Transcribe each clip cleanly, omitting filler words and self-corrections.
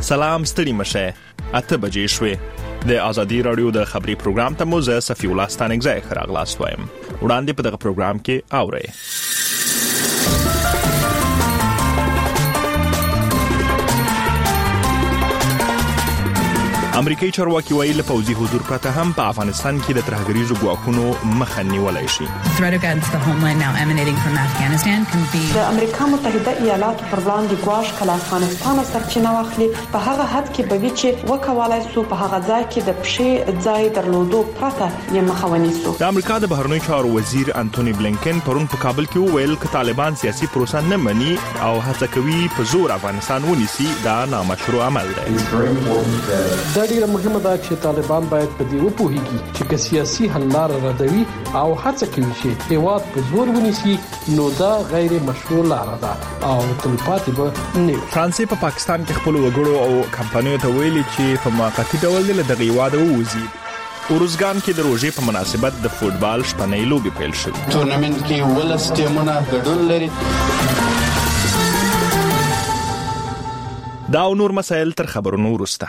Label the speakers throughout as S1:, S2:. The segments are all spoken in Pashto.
S1: سلام ستړي مشه 8 بجې شوې د ازادي رادیو د خبري پروګرام ته مو زه صفي الله ستانګزای خراغلاس وایم وړاندې په دغه پروګرام کې اورئ امریکایي چارواکي وایي له پوځي حضور پرته هم په افغانستان کې د ترهګریزو ګواښونو مخه نیولای شي.
S2: Threat against the homeland now emanating from Afghanistan can be
S3: د امریکا متحده ایالاتو پر وړاندې ګواښ کله افغانستان سرچینه واخلي په هغه حد کې به وي چې وکولای شو په هغه ځای کې د پښې ځای درلودو پرته یې مخه ونیسو.
S1: د امریکا د بهرنیو چارو وزیر انټونی بلینکن پرون په کابل کې وویل چې طالبان سیاسي پروسه نه مني او هڅه کوي په زور افغانستان ونیسي دا نامشروع عمل دی.
S4: ډیره مهمه ده چې طالبان باید په دې وپوهیږي چې سیاسي حل لار ردوي او هڅه کوي چې هیواد په زور ونیسي نو دا غیر مشروع لار ده او تلپاتې به نه.
S1: فرانسې په پاکستان کې خپل وګړو او کمپنیو ته ویلي چې په موقتی ډول له دغه هیواد ووځي. اورزګان کې د روژې په مناسبت د فوتبال شپنۍ لوبې پیل شوې.
S5: ټورنمنت کې ولس ټیمونه ګډون لري.
S1: دا او نور مسایل تر خبرونو وروسته.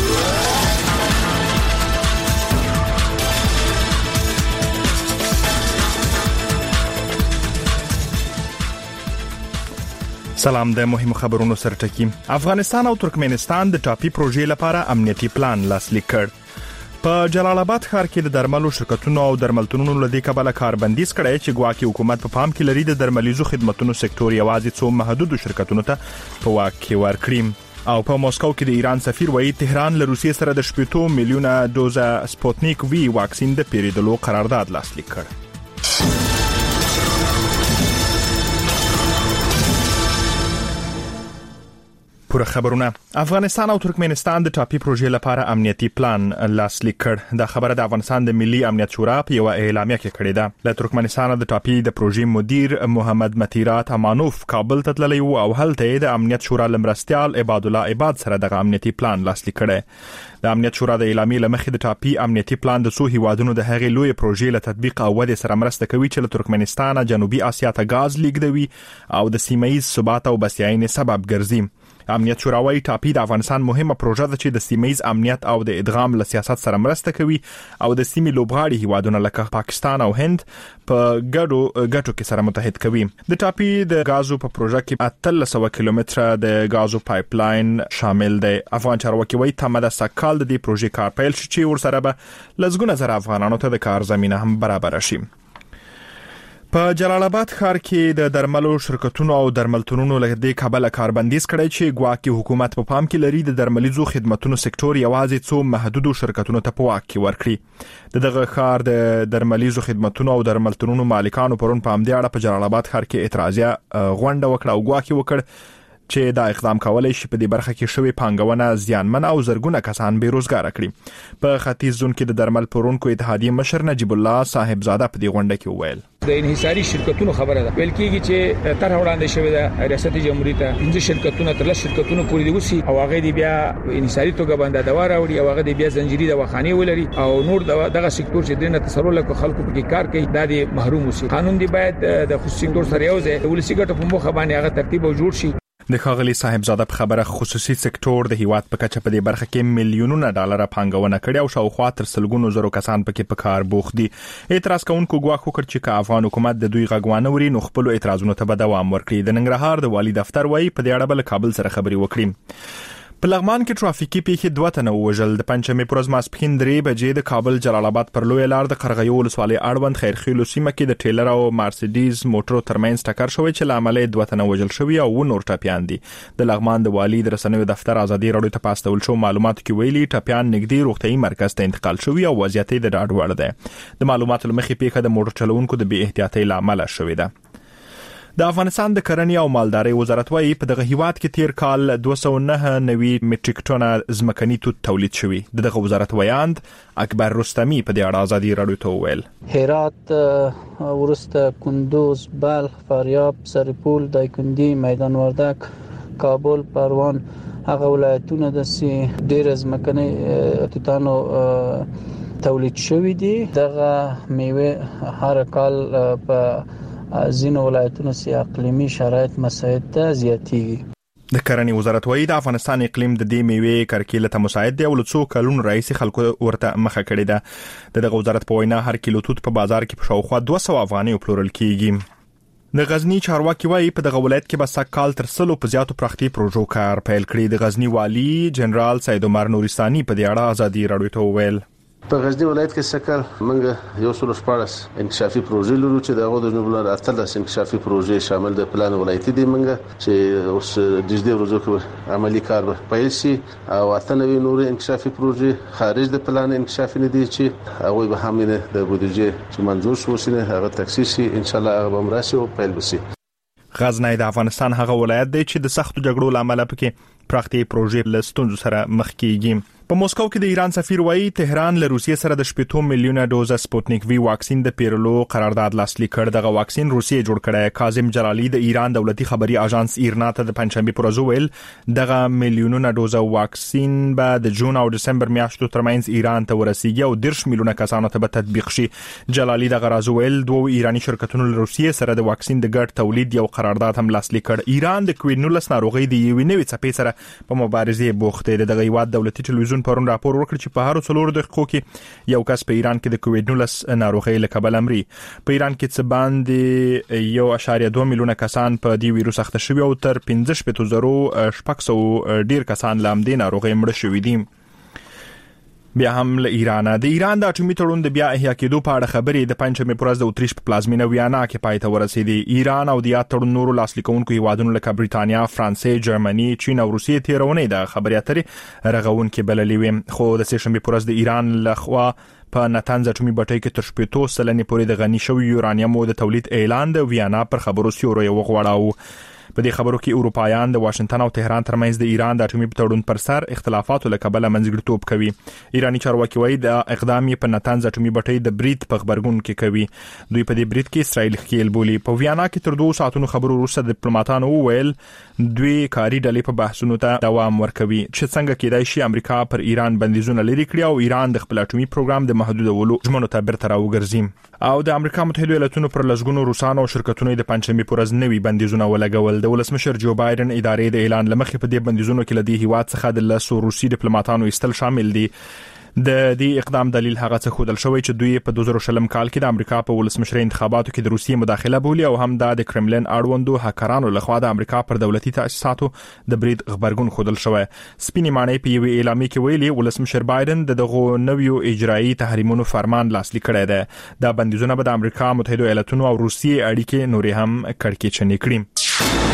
S1: سلام د مهمو خبرونو سره ټکی. افغانستان او ترکمنستان د ټاپي پروژې لپاره امنیتي پلان لاسلیک کړ. په جلال آباد ښار کې د درملو شرکتونو او درملتونونو لدی کابل کاربندیز کړي چې ګواکې حکومت په پام کې لري د درملیزو خدماتو سکتور یوازې څو محدود شرکتونو ته په واک کې ورکړي. او په موسکو کې د ایران سفیر وایي تهران له روسیې سره د 8 میلیونه دوزه سپوتنیک وی واکسین د پیریدلو قرارداد لاسلیک کړ. پوره خبرونه. افغانستان او ترکمنستان د ټاپي پروژې لپاره امنیتي پلان لاسلیک کړ. دا خبره د افغانستان د ملي امنیت شورا په یو اعلامیه کې کړې ده. له ترکمنستان د ټاپي د پروژې مدیر محمد متیرات امانوف کابل ته تللی و او هلته د امنیت شورا لمرستيال عباد الله عباد سره د امنیتي پلان لاسلیک کړي. د امنیت شورا د اعلامیې لمخې د ټاپي امنیتي پلان د څو هیوادونو د هغې لوی پروژې له تطبیق او ودې سره مرسته کوي چې له ترکمنستان جنوبي اسیا ته غاز لیږدوي او د سیمه ییز ثبات او بسیاینې سبب ګرځي. امنیت شورا وايي ټاپي د افغانستان مهمه پروژه ده چې د سیمه ییز امنیت او د ادغام له سیاست سره مرسته کوي او د سیمې لوبغاړي هیوادونه لکه پاکستان او هند په ګټو کې سره متحد کوي. د ټاپي د غازو په پروژه کې 300 کیلومتره د غازو پایپ لاین شامل دی. افغان چارواکي وايي تمه د سکهال د دې پروژې کار پیل شي چې ورسره به لږونه زره افغانانو ته د کار زمينه هم برابر شي. په جلال آباد ښار کې د درملو شرکتونو او درملتونونو له دې کابل کاربندیز کړي چې ګواکې حکومت په پام کې لري د درملیزو خدماتو سکتور یوازې څو محدود شرکتونو ته په واک کې ورکړي. دغه ښار د درملیزو خدماتو او درملتونونو مالکانو پرون په امدې اړه په جلال آباد ښار کې اعتراضیه غونډه وکړه او ګواکې وکړ چې دا اقدام کولای شي په دې برخه کې شوی پانګونه زیانمن او زرګونه کسان بیروزګار کړي. په ختیځ زون کې د درمل پلورونکو اتحادیې مشر نجیب الله صاحب زاده په دې غونډه کې وویل
S6: د انحصاري شرکتونو خبره ده ویل کېږي چې تر وړاندې شوی د ریاست جمهوریت ته 15 شرکتونه تر 10 شرکتونو پورې دي وسی او هغه دی بیا انحصاري توګه باندې دوار راوړي او هغه دی بیا زنجیري دواخانه ولري او نور دغه سکتور چې دنه تسلل له خلکو په کار کوي دا دی محروم وسی. قانون دی باید د خصوصي سکتور سره یو ځای ولسی ګټه په مخه باندې هغه ترتیب او جوړ شي.
S1: د ښاغلي صاحب زاده په خبره خصوصي سکتور د هیواد په کچه په دې برخه کې میلیونونه ډالر پانګونه کړې او شاوخوا تر سلګونو زرو کسان پکې په کار بوخت دي. اعتراض کوونکو ګواښ وکړ چې افغان حکومت د دوی غږوانه وري نو خپل اعتراضونو ته به دوام ورکړي. د ننګرهار د والي دفتر وايي په دې اړه بل کابل سره خبري وکړي. په لغمان کې ټرافیکي پیښې 2 تنه وژل. د پنځمې پر ورځ ماسپښین 3 بجې د کابل جلال آباد پر لوی لار د قرغیو ولسوالۍ اړوند خیرخیلو سیمه کې د ټیلر او مرسيډیز موټرو ترمنځ ټکر شوی چې لامل 2 تنه وژل شوی او نور ټاپیان دي. د لغمان د والي د رسنیو دفتر ازادي رادیو ته پاستول شو معلوماتو کې ویلي ټاپیان نږدې روغتيایي مرکز ته انتقال شوی او وضعیت یې د ډاډ وړ دی. د معلوماتو لمخې پیښه د موټر چلوونکو د بې احتیاطۍ لامل شوې ده. د افغانستان د کرنې او مالدارۍ وزارت وايي په دغه هیواد کې تیر کال 209 میټریک ټنه ځمکني توت تولید شوی. دغه وزارت ویاند اکبر رستمی په دې اړه ازادي رادیو ته وویل
S7: هرات ورسته کندوز بلخ فاریاب سرپول دایکندي میدان وردک کابل پروان هغه ولایتونه د ډېر ځمکني توتانو تولید شوی دي. دغه میوه هر کال په ځینو ولایتونو سي اقلیمي شرایط مساعد ته زیاتېږي.
S1: د کرنې وزارت وایي د افغانستان اقلیم د دې میوې کرکیله ته مساعد دی او له څو کلونو راهیسې خلکو ورته مخه کړې ده. دغه وزارت په وینا هر کیلو توت په بازار کې په شاوخوا 200 افغانۍ پلورل کیږي. د غزنی چارواکي وایي په دغه ولایت کې به سکهال تر 100 په زیاتو پراختي پروژو کار پیل کړي. د غزنی والی جنرال سید عمر نورستاني په دې اړه ازادي رادیو ته وویل
S8: په غزنی ولایت کې سکهال موږ یو څلور شپارس انکشافي پروژې لرو چې دغه د جنوب لار اتلس انکشافي پروژې شامل د پلان ولایتي دي موږ چې اوس د دې ورځو کې عملی کار پیل شي او 98 نور انکشافي پروژې خارج د پلان انکشافي نه دي چې هغه به هم د بودیجه چې منظور شو سینه هغه تکثیر شي ان شاء الله هغه مراسي او پیل وشي.
S1: غزنی د افغانستان هغه ولایت دی چې د سختو جګړو لامل پکې پراختي پروژې له ستونزو سره مخ کیږي. په موسکو کې د ایران سفیر وایي تهران له روسیې سره د 8 میلیونه ډوزه سپوتنیک وی واکسین د پیرلو قرارداد لاسلیک کړ. دغه واکسین روسیې جوړ کړی. کاظم جلالی د ایران دولتي خبري اژانس ایرنا ته د پنځشنبه پر ورځ ویل دغه میلیونه ډوزه واکسین به د جون او دسمبر میاشتو ترمنځ ایران ته ورسیږي او 10 میلیونه کسانو ته به تطبیق شي. جلالی دغه راز ویل دوه ایرانی شرکتونو له روسیې سره د واکسین د ګډ تولید یو قرارداد هم لاسلیک کړ. ایران د کووید 19 ناروغي د یوې نوې څپې سره په مبارزه بوخت دی. دغه هیواد دولتي ټلویزیون پرون راپور ورکړ چې په هر 4 دقیقو کې یو کس په ایران کې د کووید 19 ناروغي له کبله مري. په ایران کې څه باندې 1.2 میلیونه کسان په دې ویروس اخته شوي او تر 15,600 ډیر کسان له همدې ناروغي مړه شوي دي. بیا هم له ایران د اټومي تړون د بیا احیا کېدو په اړه خبرې د پنځمې پر ورځ د اتریش په پلازمینه ویانا کې پای ته ورسېدې. ایران او د یاد تړون نورو لاسلیکونکو هیوادونو لکه بریتانیا، فرانسې، جرمني، چین او روسیې تیرونې د خبرې اترې رغونکې بللې وې. خو د سهشنبې پر ورځ د ایران لخوا په نتنز اټومي بټۍ کې تر 70% پورې د غني شوی یورانیم د تولید اعلان د ویانا پر خبرو سیوري وغوړاو. په دې خبرو کې اروپایان د واشنگټن او تهران ترمنځ د ایران د اټومي تړون پر سر اختلافاتو له کبله منځګړیتوب کوي. ایرانی چارواکي وایي د اقدام په نتنز اټومي بټۍ د برید په خبرګون کې کوي. دوی په دې برید کې اسرائیل ښکیل بولي. په ویانا کې تر 2 ساعتونو خبرو وروسته ډیپلوماټانو وویل دوی کاري ډلې په بحثونو ته دوام ورکوي چې څنګه کېدای شي امریکا پر ایران بندیزونه لري کړي او ایران د خپل اټومي پروګرام د محدودولو ژمنو ته بیرته راوګرځي. او د امریکا متحده ایالاتونو پر لسګونو روسانو او شرکتونو د پنځمې پر ورځ نوي بندیزونه ولګول. د ولسمشر جو بایدن ادارې د اعلان لمخې په دې بندیزونو کې لدی هیواد څخه د 10 روسي ډیپلوماټانو استل شامل دي. د دې اقدام دلیل هغه څه خودل شوی چې دوی په 2020 کال کې د امریکا په ولسمشر انتخاباتو کې د روسیې مداخله بولي او هم د کرملین اړوندو هکرانو لخوا د امریکا پر دولتي تاسیساتو د برید خبرګون خودل شوی. سپینې معنی په یو اعلامیه کې ویلي ولسمشر بایدن دغه نویو اجرایی تحریمونو فرمان لاسلیک کړی دی. دا بندیزونه به د امریکا متحده ایالاتونو او روسیې اړیکې نورې هم کړکېچنې کړي.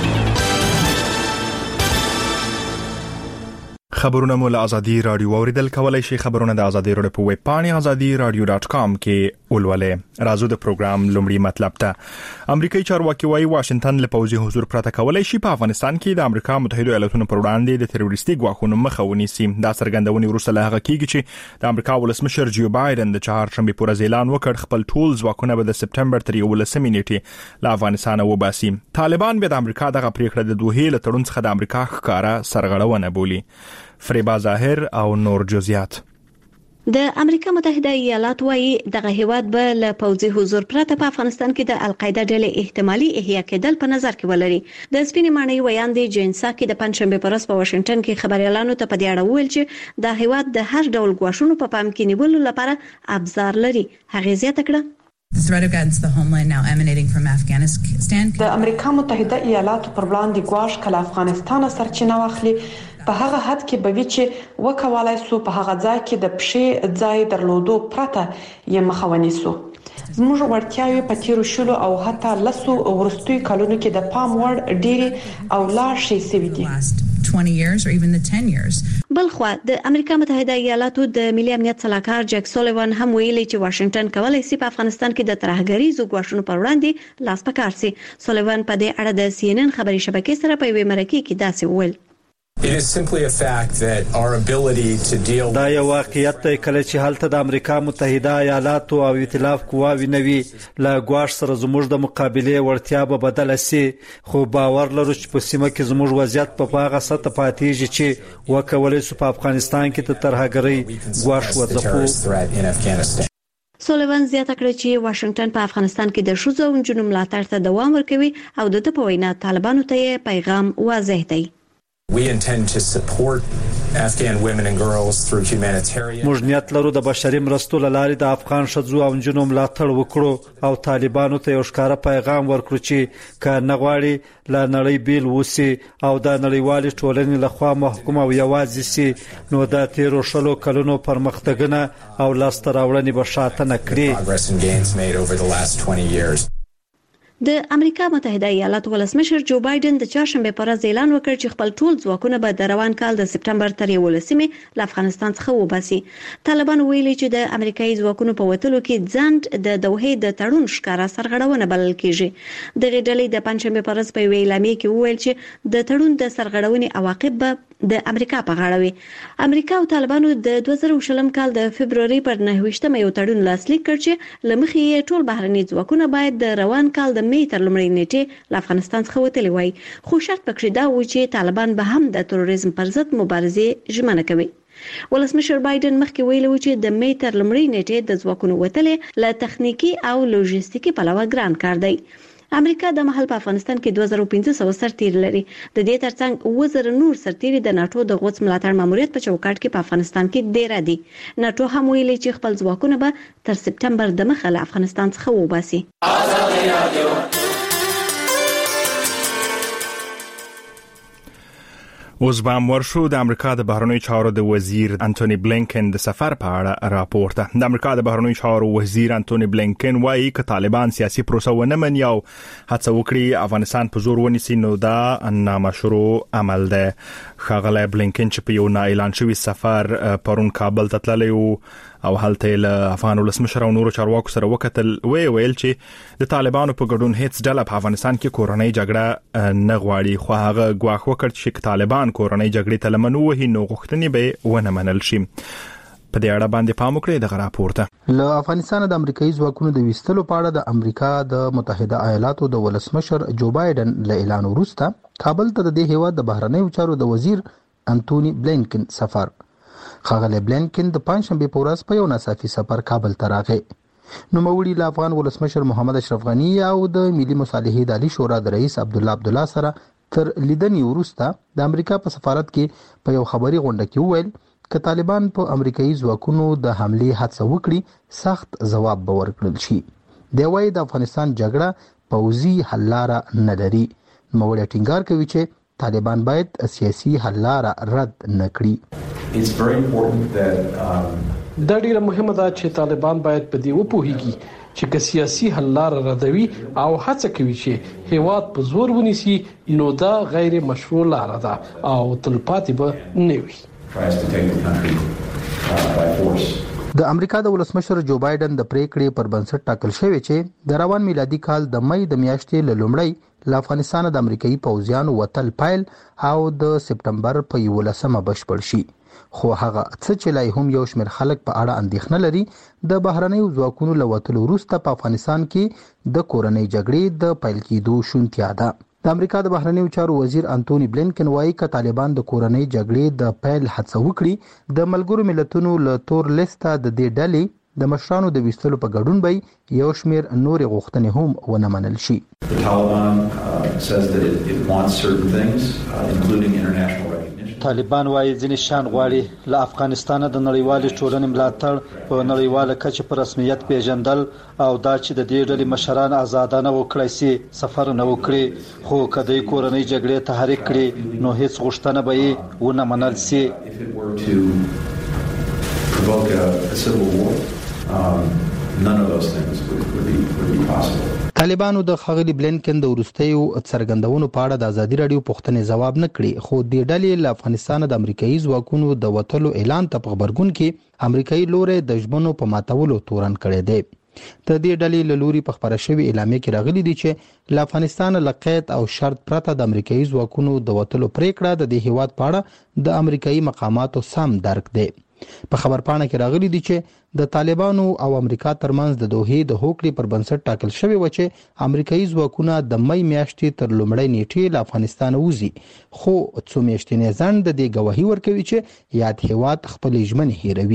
S1: خبرونه مو له ازادي رادیو اوریدل کولای شي. خبرونه د ازادي رادیو په ویب پاڼه azadiradio.com کې ولولئ. راځو د پروګرام لومړی مطلب ته. امریکایي چارواکي وايي واشنگټن له پوځي حضور پرته کولای شي په افغانستان کې د امریکا متحده ایالاتونو پر وړاندې د تروریستي ګواښونو مخه ونیسي. دا څرګندونې وروسته له هغه کېږي چې د امریکا ولسمشر جو بایدن د چهارشنبه پر ورځ اعلان وکړ خپل ټول ځواکونه به د سپټمبر تر 11 نیټې له افغانستان وباسي. طالبان به د امریکا دغه پریکړه د دوه له تړون څخه د امریکا ښکارا سرغړونه بولي. فریبا ظاهر او نور جزئیات.
S9: د امریکا متحده ایالات وايي دغه هیواد به له پوځي حضور پرته په افغانستان کې د القاعده ډلې احتمالي احیا کېدل په نظر کې ولري. د سپینې معنی ویاندې جینسا کې د پنځشنبه پر ورځ په واشنگټن کې خبريالانو ته په دې اړه وویل چې د هیواد د هر ډول ګواښونو په پام کې نیولو لپاره ابزار لري. هغه زیاته کړه
S2: The threat against the homeland now emanating from Afghanistan.
S3: د امریکا متحده ایالاتو پر وړاندې ګواښ کله افغانستان سرچینه واخلي په هغه حد کې به وی چې وکولای سو په هغه ځای کې د پښې ځای درلودو پرته یې مخاوني سو. زموږ ورتیاوي په تیرو شلو او حتی لسو ورستوي کلونو کې د پام وړ ډيري او لا شي سوي دي.
S2: 20 years or even the 10 years.
S9: بلخوا د امریکا متحده ایالاتو د ملي امنیت صلاحکار جک سولیوان هم ویلي چې واشنگټن کولای شي په افغانستان کې د ترهګریزو ګواښونو پر وړاندې لاس پکار سي. سولیوان په دې اړه د CNN خبري شبکې سره په یوه مرکه کې داسې وویل.
S10: It is simply a fact that our ability to deal
S11: دا یو واقعیت دی کله چې هلته د امریکا متحده ایالاتو او ائتلاف قواوی نوي لا ګواښ سره زموږ د مقابله ورتیا به بدل شي خو باور لرو چې په سیمه کې زموږ وضعیت په هغه سطح پاتېږي چې وکولای شو په افغانستان کې د ترهګرۍ ګواښ وځپو.
S9: سولیوان زیاته کړه چې واشنگټن په افغانستان کې د ښځو او نجونو ملاتړ ته دوام ورکوي او د په وینا طالبانو ته پیغام واضح دی.
S10: We intend to support Afghan women and girls through humanitarian.
S11: موږ نیت لرو د بشري مرستو لارې د افغان ښځو او نجونو ملاتړ وکړو او طالبانو ته یو ښکاره پیغام ورکړو چې که نه غواړي له نړۍ بیل وسی او د نړیوالې ټولنې لخوا محکوم او یوازې سي نو د تیرو شلو کلونو پرمختګونه او لاسته راوړنې به شاته نه کړي.
S9: د امریکا متحده ایالاتو ولسمشر جو بایدن د چهارشنبه پر ورځ اعلان وکړ چې خپل ټول ځواکونه به د روان کال د سپټمبر تر 11 له افغانستان څخه وباسي. طالبان ویلي چې د امریکایي ځواکونو په وټلو کې ځند د دوحې د تړون ښکارا سرغړونه بلل کیږي. د غډلې د پنځشنبه پر ورځ په اعلامیه کې وویل چې د تړون د سرغړونې عواقب به د امریکا په غاړه وي. امریکا او طالبانو د 2020 کال د فبرवरी پر 9 یو تړون لاسلیک کړ چې لمخې ټول بهرني ځواکونه باید د روان کال د می تر لومړۍ نیټې له افغانستان څخه وتلی وای. خو شرط پکې دا و چې طالبان به هم د تروریزم پر ضد مبارزه ژمنه کوي. ولسمشر بایدن مخکې ویلي و چې د می تر لومړۍ نیټې د ځواکونو وتلې له تخنیکی او لوجستیکي پلوه ګران کار دی. امریکا د محل په افغانستان کې 2500 سرتیر لري. د دې ترڅنګ 2000 نور سرتیر د ناتو د غوڅ ملاتړ ماموریت په چوکاټ کې په افغانستان کې ډیر دي. ناتو هم ویلي چې خپل ځواکونه به تر سپټمبر د مخه له افغانستان څخه وباسي.
S1: اوس به ورشو د امریکا د بهرنیو چارو د وزیر انټونی بلینکن د سفر په اړه راپورته. د امریکا د بهرنیو چارو وزیر انټونی بلینکن وايي چې طالبان سیاسي پروسه ونه مني او هڅه وکړي افغانستان په زور ونیسي نو دا نامشروع عمل ده. ښاغلی بلینکن چې په یو نه اعلان شوی سفر پرون کابل ته تللی او هلته له افغان ولسمشر او نورو چارواکو سره وکتل ویل چې د طالبانو په ګډون هیڅ ډله په افغانستان کې کورنۍ جګړه نه غواړي. خو هغه ګواښ وکړ چې طالبان کورنۍ جګړې ته لمن وهي نو غوښتنې به ونه منل شي. په دې اړه باندې پام وکړئ د راپورته.
S12: له افغانستان د امریکایي ځواکونو د ویستلو په اړه د امریکا د متحده ایالاتو د ولسمشر جو بایدن له اعلان وروسته کابل ته د دې هیواد د بهرنیو چارو د وزیر انټونی بلینکن سفر. ښاغلی بلینکن د پنځشنبه په ورځ په یو ناڅاپي سفر کابل ته راغی. نوموړي له افغان ولسمشر محمد اشرف غنی او د ملي مصالحې د عالی شورا د رئیس عبدالله سره تر لیدنې وروسته د امریکا په سفارت کې په یو خبري غونډه کې وویل چې طالبان په امریکایي ځواکونو د حمله هڅه وکړي سخت ځواب به ورکړل شي. دی وايي د افغانستان جګړه پوځي حل لاره نه لري. نوموړي ټینګار کوي چې طالبان باید سیاسي حل لاره رد نکړي.
S4: دا ډیره مهمه ده چې طالبان باید په دې وپوهیږي چې که سیاسي حل لاره ردوي او هڅه کوي چې هیواد په زور ونیسي نو دا غیر مشروع لاره ده او تلپاتې به نه وي.
S12: د امریکا د ولسمشر جو بایدن د پریکړې پر بنسټ ټاکل شوی چې د روان میلادي کال د مئی د میاشتې له لومړۍ له افغانستان د امریکایي پوځیانو وتل پایل او د سپټمبر په 11 بشپړ شي. خو هغه څه چې لای هم یو شمېر خلک په اړه اندېښنه لري د بهرنیو ځواکونو له وتلو وروسته په افغانستان کې د کورنۍ جګړې د پیل کېدو شونتیا ده. د امریکا د بهرنیو چارو وزیر انټونی بلینکن وايي چې طالبان د کورنۍ جګړې د پیل هڅه وکړي د ملګرو ملتونو له تور لیسته د دې ډلې د مشرانو د ویستلو په ګډون به یو شمېر نورې غوښتنې هم ونه منل شي.
S11: طالبان وايي ځینې شان غواړي له افغانستان د نړیوالې ټولنې ملاتړ په نړیواله کچه په رسمیت پیژندل او دا چې د دې ډلې مشران آزادانه وکړي سي سفر نه وکړي. خو کدی کورنۍ جګړې تحریک کړي نو هیڅ غوښتنه به یې ونه منل سي.
S12: طالبانو د ښاغلي بلینکن د وروستیو څرګندونو په اړه د ازادي راډیو پوښتنې ځواب نه کړي. خو د ډلې له افغانستان د امریکایي ځواکونو د وټلو اعلان ته په خبرګون کې امریکایي لوري د ژمنو په ماتولو تورن کړی دی. د دې ډلې له لوري په خبره شوی اعلامیه کې راغلي دي چې له افغانستان له قید او شرط پرته د امریکایي ځواکونو د وټلو پریکړه د دې هیواد په اړه د امریکایي مقاماتو سم درک دی. په خبرپاڼه کې راغلي دي چې د طالبانو او امریکا ترمنځ د دوحې د هوکړې پر بنسټ ټاکل شوی و چې امریکایي ځواکونه د مئی میاشتې تر لومړۍ نیټې له افغانستان وځي. خو څو میاشتې ځنډ د دې ګواهی ورکوي چې یاد هیواد خپل ژمنې هیروي.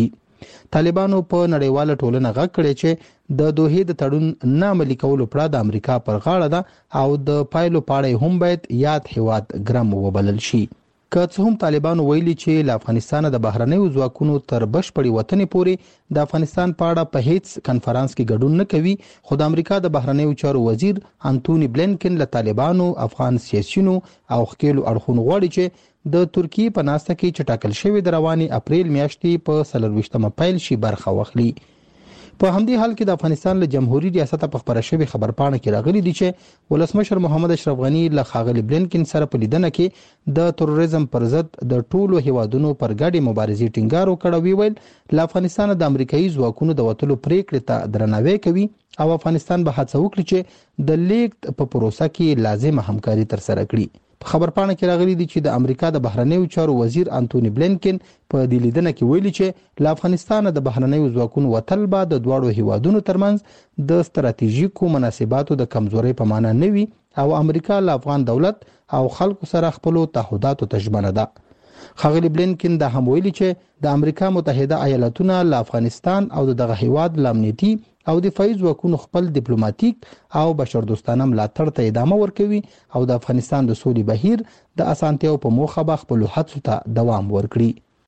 S12: طالبانو په نړیواله ټولنه غږ کړی چې د دوحې د تړون نه عملي کولو پړه د امریکا پر غاړه ده او د پایلو پاړې هم باید یاد هیواد ګرم وبلل شي. که څه هم طالبانو ویلي چې له افغانستان د بهرنیو ځواکونو تر بشپړې وطن پورې د افغانستان په اړه په هیڅ کنفرانس کې ګډون نه کوي، خو د امریکا د بهرنیو چارو وزیر انټونی بلینکن له طالبانو، افغان سیاسيونو او خکېلو اړخونو غواړي چې د ترکیې په ناسته کې چې ټاکل شوی د رواني اپریل میاشتې په 24مه پیل شي برخه واخلي. په همدې حال کې د افغانستان له جمهوریت ریاست په خبره شوی خبرپاڼه کې راغلي دي چې ولسمشر محمد اشرف غنی له ښاغلي بلینکن سره په لیدنه کې د تروریزم پر ضد د ټولو هیوادونو پر ګډې مبارزې ټینګار وکړ. ویل له افغانستان د امریکایي ځواکونو د وټلو پریکړې ته درناوی کوي او افغانستان به هڅه وکړي چې د لیږد په پروسه کې لازمه همکاري ترسره کړي. په خبرپاڼه کې راغلي دي چې د امریکا د بهرنیو چارو وزیر انټونی بلینکن په دې لیدنه کې ویلي چې له افغانستان د بهرنیو ځواکونو وتل به د دواړو هیوادونو ترمنځ د ستراتیژیکو مناسباتو د کمزورۍ په معنا نه وي او امریکا له افغان دولت او خلکو سره خپل تعهداتو ته ژمنه ده. ښاغلي بلینکن دا هم ویلي چې د امریکا متحده ایالاتونه له افغانستان او دغه هیواد له امنیتي او دفاعي ځواکونو خپل ډیپلوماټیک او بشردوستانه ملاتړ ته ادامه ورکوي او د افغانستان د سولې بهیر د اسانتیاو په موخه به خپل هڅو ته دوام ورکړي.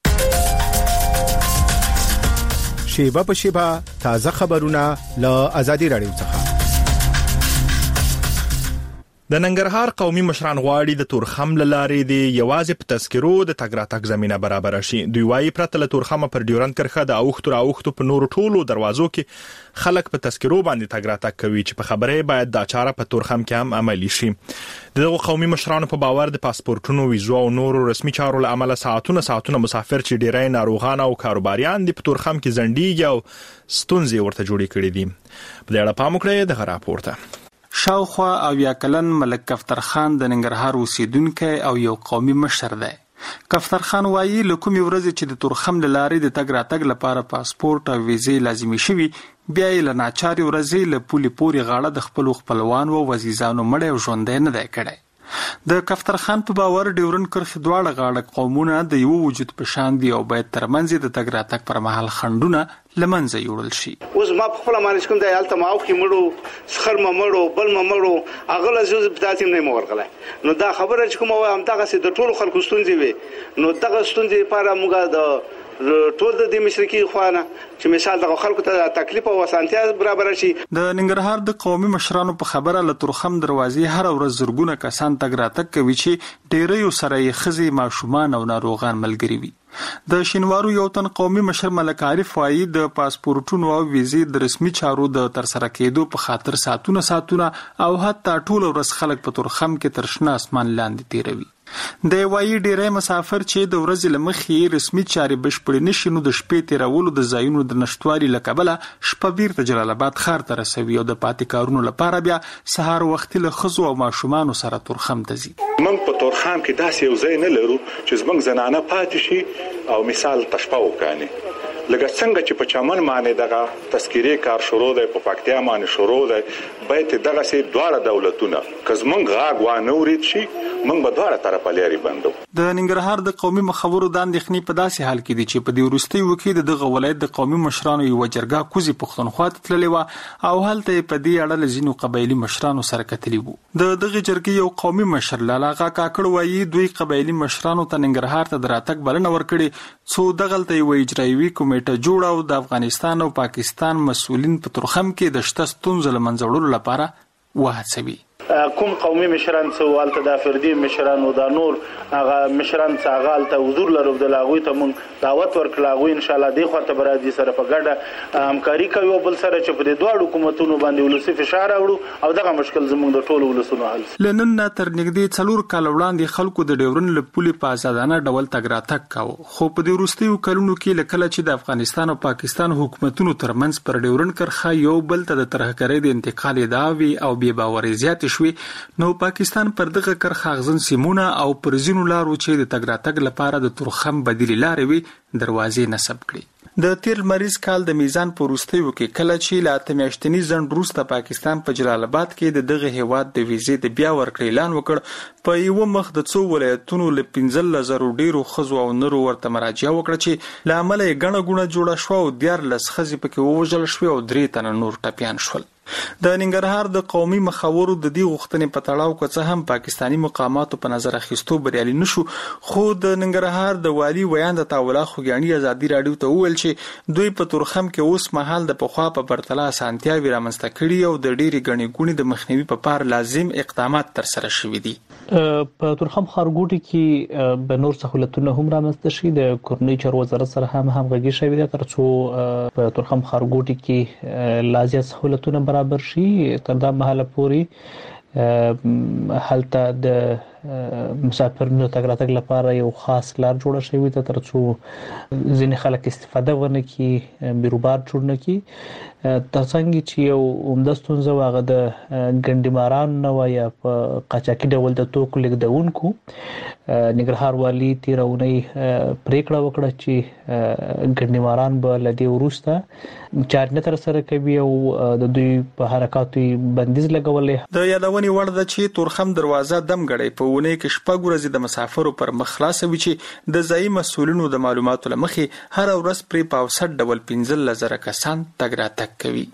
S1: شیبه په شیبه تازه خبرونه له آزادي رادیو څخه. د ننګرهار قومي مشران غواړي د تورخم لارې د یوازې په تذکرو د تګ راتګ زمينه برابر شي. دوی وايي پرته له تورخم پر ډیورند کرښه د اوښتو په نورو ټولو دروازو کې خلک په تذکرو باندې تګ راتګ کوي چې په خبره باید دا چاره په تورخم کې هم عملی شي. دغه قومي مشرانو په باور د پاسپورتونو، ویزو او نورو رسمي چارو له عمله ساعتونه مسافر چې ډیری ناروغان او کاروباریان د تورخم کې زندګي او ستونزې ورته جوړې کړې دي. په دې اړه پام وکړئ د راپورته.
S13: شاوخوا او یا کلن ملک کفتر خان د ننګرهار اوسیدونکو او یو قومي مشر دی. کفتر خان وایي لکه ورځ چې د تورخم لارې د تګ راتګ لپاره پاسپورت او ویزې لازمي شوي، بیا یې له ناچاري ورځې له پولې پورې غاړه د خپلوانو او عزیزانو مړ او ژوندی نه دی کړی. د کفتر خان په باور ډیورند کرښې دواړه غاړه قومونه د یو وجود په شان دي او باید ترمنځ د تګ راتګ پر مهال خنډونه لمنځه یوړل شي.
S14: اوس ما په خپل مانس کوم د یالته ماو کې مړو سخر مړو بل مړو اغله زوز په تاسو نه مورغله. نو دا خبره چې کومه هم دغه سي د ټولو خلکو ستونزې وي، نو دغه ستونزې لپاره موږ د ټول د مشرقي خوانه چې مثال د خلکو ته تکلیف او اسانتیا برابر شي.
S13: د ننګرهار د قومي مشرانو په خبره له تورخم دروازې هر ورځ زرګونه کسان تګ راتګ کوي چې ډېری سره یې ښځې، ماشومان او ناروغان ملګري وي. د شینوارو یو تن قومي مشر ملک عارف وایي د پاسپورتونو او ویزې د رسمي چارو د ترسره کېدو په خاطر ساعتونه او حتی ټول ورځ خلک په تورخم کې تر شنه اسمان لاندې تیروي. د وایي ډېری مسافر چې د ورځې لمخې رسمي چارې بشپړې نشي، نو د شپې تیرولو د ځایونو د نشټوالي له کبله شپه بیرته جلال آباد ښار ته رسوي او د پاتې کارونو لپاره بیا سهار وختي له ښځو او ماشومانو سره تورخم ته ځي.
S15: موږ په تورخم کې داسې یو ځای نه لرو چې زموږ زنانه پاتې شي او مثال تشپه وکړي. لکه څنګه چې په چمن باندې دغه تذکيري کار شروع دی، په پکتیا باندې شروع دی، باید دغه سي دواړه دولتونه کزمن غاغ و نورید شي، موږ به دواړه طرفه لري بندو.
S13: د ننګرهار د قومي مخورو د اندېښنې په داسې حال کې دي چې په دې وروستي وکړي دغه ولایت د قومي مشرانو یو جرګه کوزي پښتونخوا ته تللې و او هلته په دې اړه لزینو قبایلی مشرانو سره کتلې وو. د دغه جرګې یو قومي مشر لالاغا کاکړ وایي دوی قبایلی مشرانو ته ننګرهار ته دراتک بلنه ورکړي څو دغلته یو اجرایوي کمیټه جوړه او د افغانستان او پاکستان مسؤلین په تورخم کې د شته ستونزو لمنځه وړلو لپاره وهڅوي.
S14: کوم قومي مشران څو والته د فردي مشران او د نور هغه مشران څنګه ته حضور لرو د لاغوي ته مونږ دعوت ورکړو ان شاء الله د خواته برادي سره په ګډه همکاري کوي او بل سره چې په دې دوه حکومتونو باندې ولسی فشار راوړو او دغه مشکل زموږ د ټولو ولسونو حل.
S13: لنن تر نږدې 4 کال وړاندې خلکو د ډیورن لپولي په آزادانه ډول تګ راتګ کاوه، خو په دې وروستیو کلونو کې لکه چې د افغانستان او پاکستان حکومتونو ترمنځ پر ډیورن کرښه یو بل ته د ترهګرۍ د انتقال داوی او بې باورۍ زیات شوي، نو پاکستان پر دغه کرښه اغزن سیمونه او پر ځینو لارو چې د تګ راتګ لپاره د تورخم بدیل لارې وي دروازې نصب کړي. د تیر مریض کال د میزان په وروستیو کې کله چې لا تمیاشتنی ځند وروسته پاکستان په جلال آباد کې دغه هیواد د ویزې د بیا ورکړې اعلان وکړ په یو مخ د څو ولایتونو له 15,000 ډیرو خزو او نرو ورته مراجعه وکړه چې لامل یې غڼه غونه جوړه شو او 14 خزې پکې ووژل شو او 3 تنه نور ټپيان شول. د ننګرهار د قومي مخاورو د دې غوښتنې په تړاو کې څه هم پاکستانی مقاماتو په نظر اخیستو بریالي نشو، خو د ننګرهار د والی ویاند تاولا خوګیانی ازادي رادیو ته وویل چې دوی په تورخم کې اوس مهال د پخوا په پرتله سانتیاوي رامنځته کړي او د ډېری غني ګونی د مخنیوي په پار لازم اقدامات تر سره شوي دي.
S16: په تورخم ښارګوټي کې به نور سہولتونه هم رامنځته شي. د کورنۍ چارو وزارت سره هم همغږي شوې ده ترڅو په تورخم ښارګوټي کې لازم سہولتونه برابر شي. تر دا مهاله پورې هلته د مسافرینو تګ راتګ لپاره یو خاص لار جوړه شوې ده ترڅو ځینې خلک استفاده ونه کړي، بیروبار جوړ نه کړي. ترڅنګ چې یو عمده ستونزه واغه د ګنډماران نه یا په قاچاقي ډول د توکو لیږدونکو ننګرهار والی تیرونی پریکړه وکړه چې ګنډماران به لدی ورسته چارنه تر سره کوي او د دوی په حرکاتو بندیز لګولې.
S13: د یادونې وړ ده چې تورخم دروازه دم غړې په ونه کې شپږ ورځې د مسافرو پر مخ خلاصوي چې د ځایي مسولینو د معلوماتو لمخې هر ورځ پرې په اوسط ډول 15,000 کسان تګ راتګ کوي.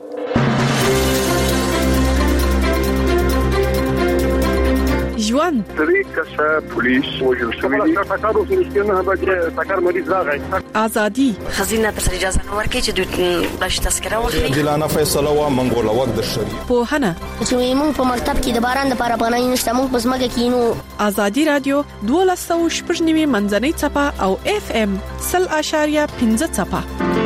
S17: ژوند
S18: درې کسه پولیس وژل شوی دي. تاکارو سره نه به تاکار مریض راغی.
S17: ازادي
S19: خزینه تر اجازه نه ورکړي چې دوی بلش تذکره واخلي.
S20: جلانه فیصله وا منګوله وخت د شری
S17: په هنه
S19: چې موږ په مکتب کې د باران د پاره پناه نشته، موږ په سمګه کې نو
S17: ازادي رادیو 12.9 منځنۍ چپه او FM 0.5 چپه.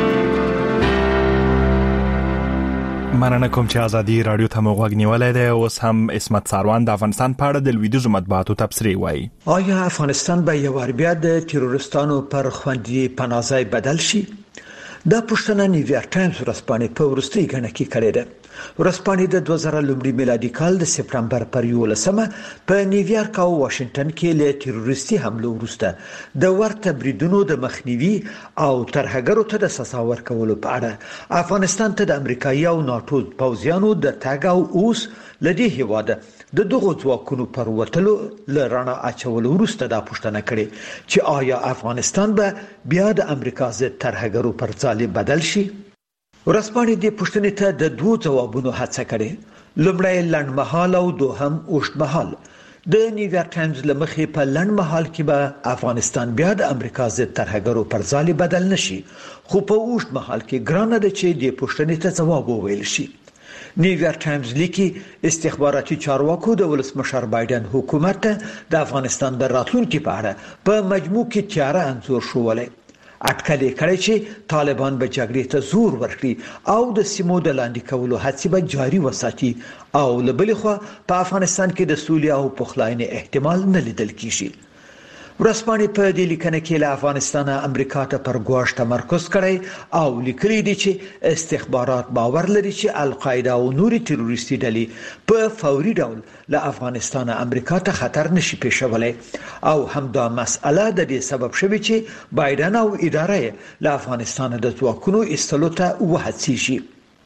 S1: مننه کوم چې ازادي رادیو ته موږ نیولای دی. اوس هم اسمت ساروان د افغانستان په اړه د لویدیځو مطبوعاتو تبصرې وایي.
S21: آیا افغانستان به یو ور بیا د تروریستانو پر خوندي پناهځای بدل شي؟ دا پښتنه نیویارک ټایمز ورځپاڼې په ورستۍ غنډه کې کړې ده. ورځپاڼې د 2000 میلادي کال د سپتمبر پر 11 په نیویارک او واشنگټن کې له تروریستي حملو وروسته د ورته بریدونو د مخنیوي او ترهګرو ته د سزا ورکولو په اړه افغانستان ته د امریکایي او ناتو پوځیانو د تګ او اوس لدی هواده د دغه ځواکونو پر وټلو لرانه اچولو وروسته د پښتنه کړي چې آیا افغانستان به بیا د امریکا ضد ترهګرو پر ځای بدل شي؟ ورځپاڼې د پښتنې ته د دوه ځوابونو هڅه کړې. لومړی لنډمهال او دوهم اوږدمهال. د نیویارک ټایمز لمخې په لنډمهال کې به افغانستان بیا د امریکا ضد ترهګرو پر ځای بدل نشي، خو په اوږدمهال کې ګرانه ده چې د پښتنې ته ځواب وویل شي. نیویارک ټایمز لیکي استخباراتي چارواکو د ولسمشر بایدن حکومت ته د افغانستان د راتلونکي په اړه په مجموع کې تیاره انځور شوولای. اټکل کړي چې طالبان به جګړې ته زور ورکړي او د سیمو د لاندې کولو هڅې به جاري وساتي او لبلې خو په افغانستان کې د سولې او پخلاینې احتمال نه لیدل کیږي. ورځپاڼې په دې لیکنه کې له افغانستان امریکا ته پر ګواښ تمرکز کړی او لیکلي دي چې استخبارات باور لري چې القاعده او نوري تروریستي ډلې په فوري ډول له افغانستان امریکا ته خطر نشي پیښولای او همدا مسأله د دې سبب شوی چې بایدن او اداره له افغانستان د ځواکونو ایستلو ته وهڅیږي.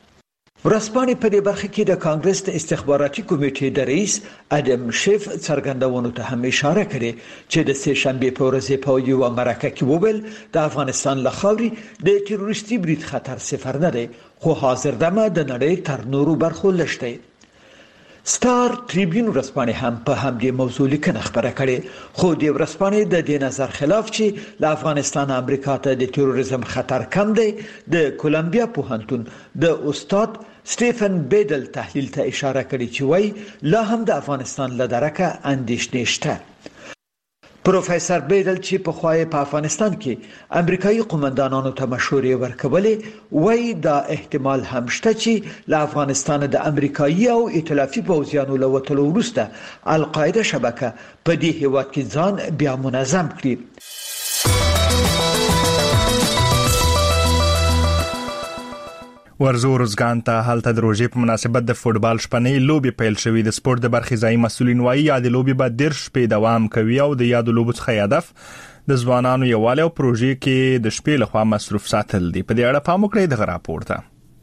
S21: ورځپاڼې په دې برخه کې د کانګرس د استخباراتي کمیټې د رئیس ادم شیف څرګندونو ته هم اشاره کړې چې د سه شنبه په ورځ په یو مرکه کې وویل د افغانستان له خاورې د تروریستي برید خطر صفر نه دی، خو حاضر دمه د نړۍ تر نورو برخو لشته. ستار ټریبیون ورځپاڼې هم په همدې موضوع لیکنه خبره کړې، خو د ورځپاڼې د دې نظر خلاف چې له افغانستان امریکا ته د تروریزم خطر کم دی، د کولمبیا پوهنتون د استاد سټیفن بیدل تحلیل ته اشاره کړې چې وایي لا هم د افغانستان له درکه اندېښنې شته. پروفیسور بیدل چې په خوای په افغانستان کې امریکایي قومندانانو ته مشورې ورکولې، وایي دا احتمال هم شته چې له افغانستان د امریکایي او ائتلافي پوځیانو له وتلو وروسته القاعده شبکه په دې هیواد کې ځان بیا منظم کړي.
S1: ورزو روزګان ته هلته د روژې په مناسبت د فوټبال شپنۍ لوبې پیل شوې. د سپورت د برخې ځایي مسؤلین وایي یاد لوبې به 10 شپې دوام کوي او د یاد لوبو څخه هدف د ځوانانو یووالی او پروژې کې د شپې لخوا مصروف ساتل دي. په دې اړه پام وکړئ د راپور ته.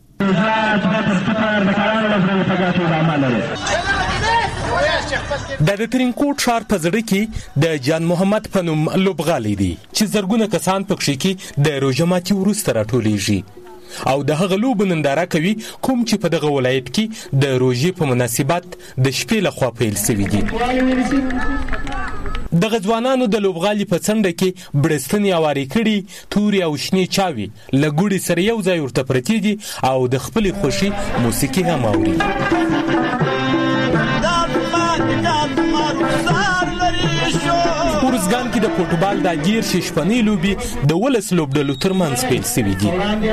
S5: د ترینکوټ ښار په زړه کې د جان محمد په نوم لوبغالي دي چې زرګونه کسان پکې کې د روژه ماتي وروسته راټولیږي او د هغه لوبو ننداره کوي کوم چې په دغه ولایت کې د روژې په مناسبت د شپې لخوا پیل شوي دي. دغه ځوانانو د لوبغالي په څنډه کې بړستنې اوارې کړي، تورې او شنې چاوي له ګوړې سره یو ځای ورته پرتې دي او د خپلې خوښي موسیقي هم اوري. ورزګان کې د فوټبال د غیر شپنۍ لوبې د ولس لوبډلو ترمنځ پیل شوي دي.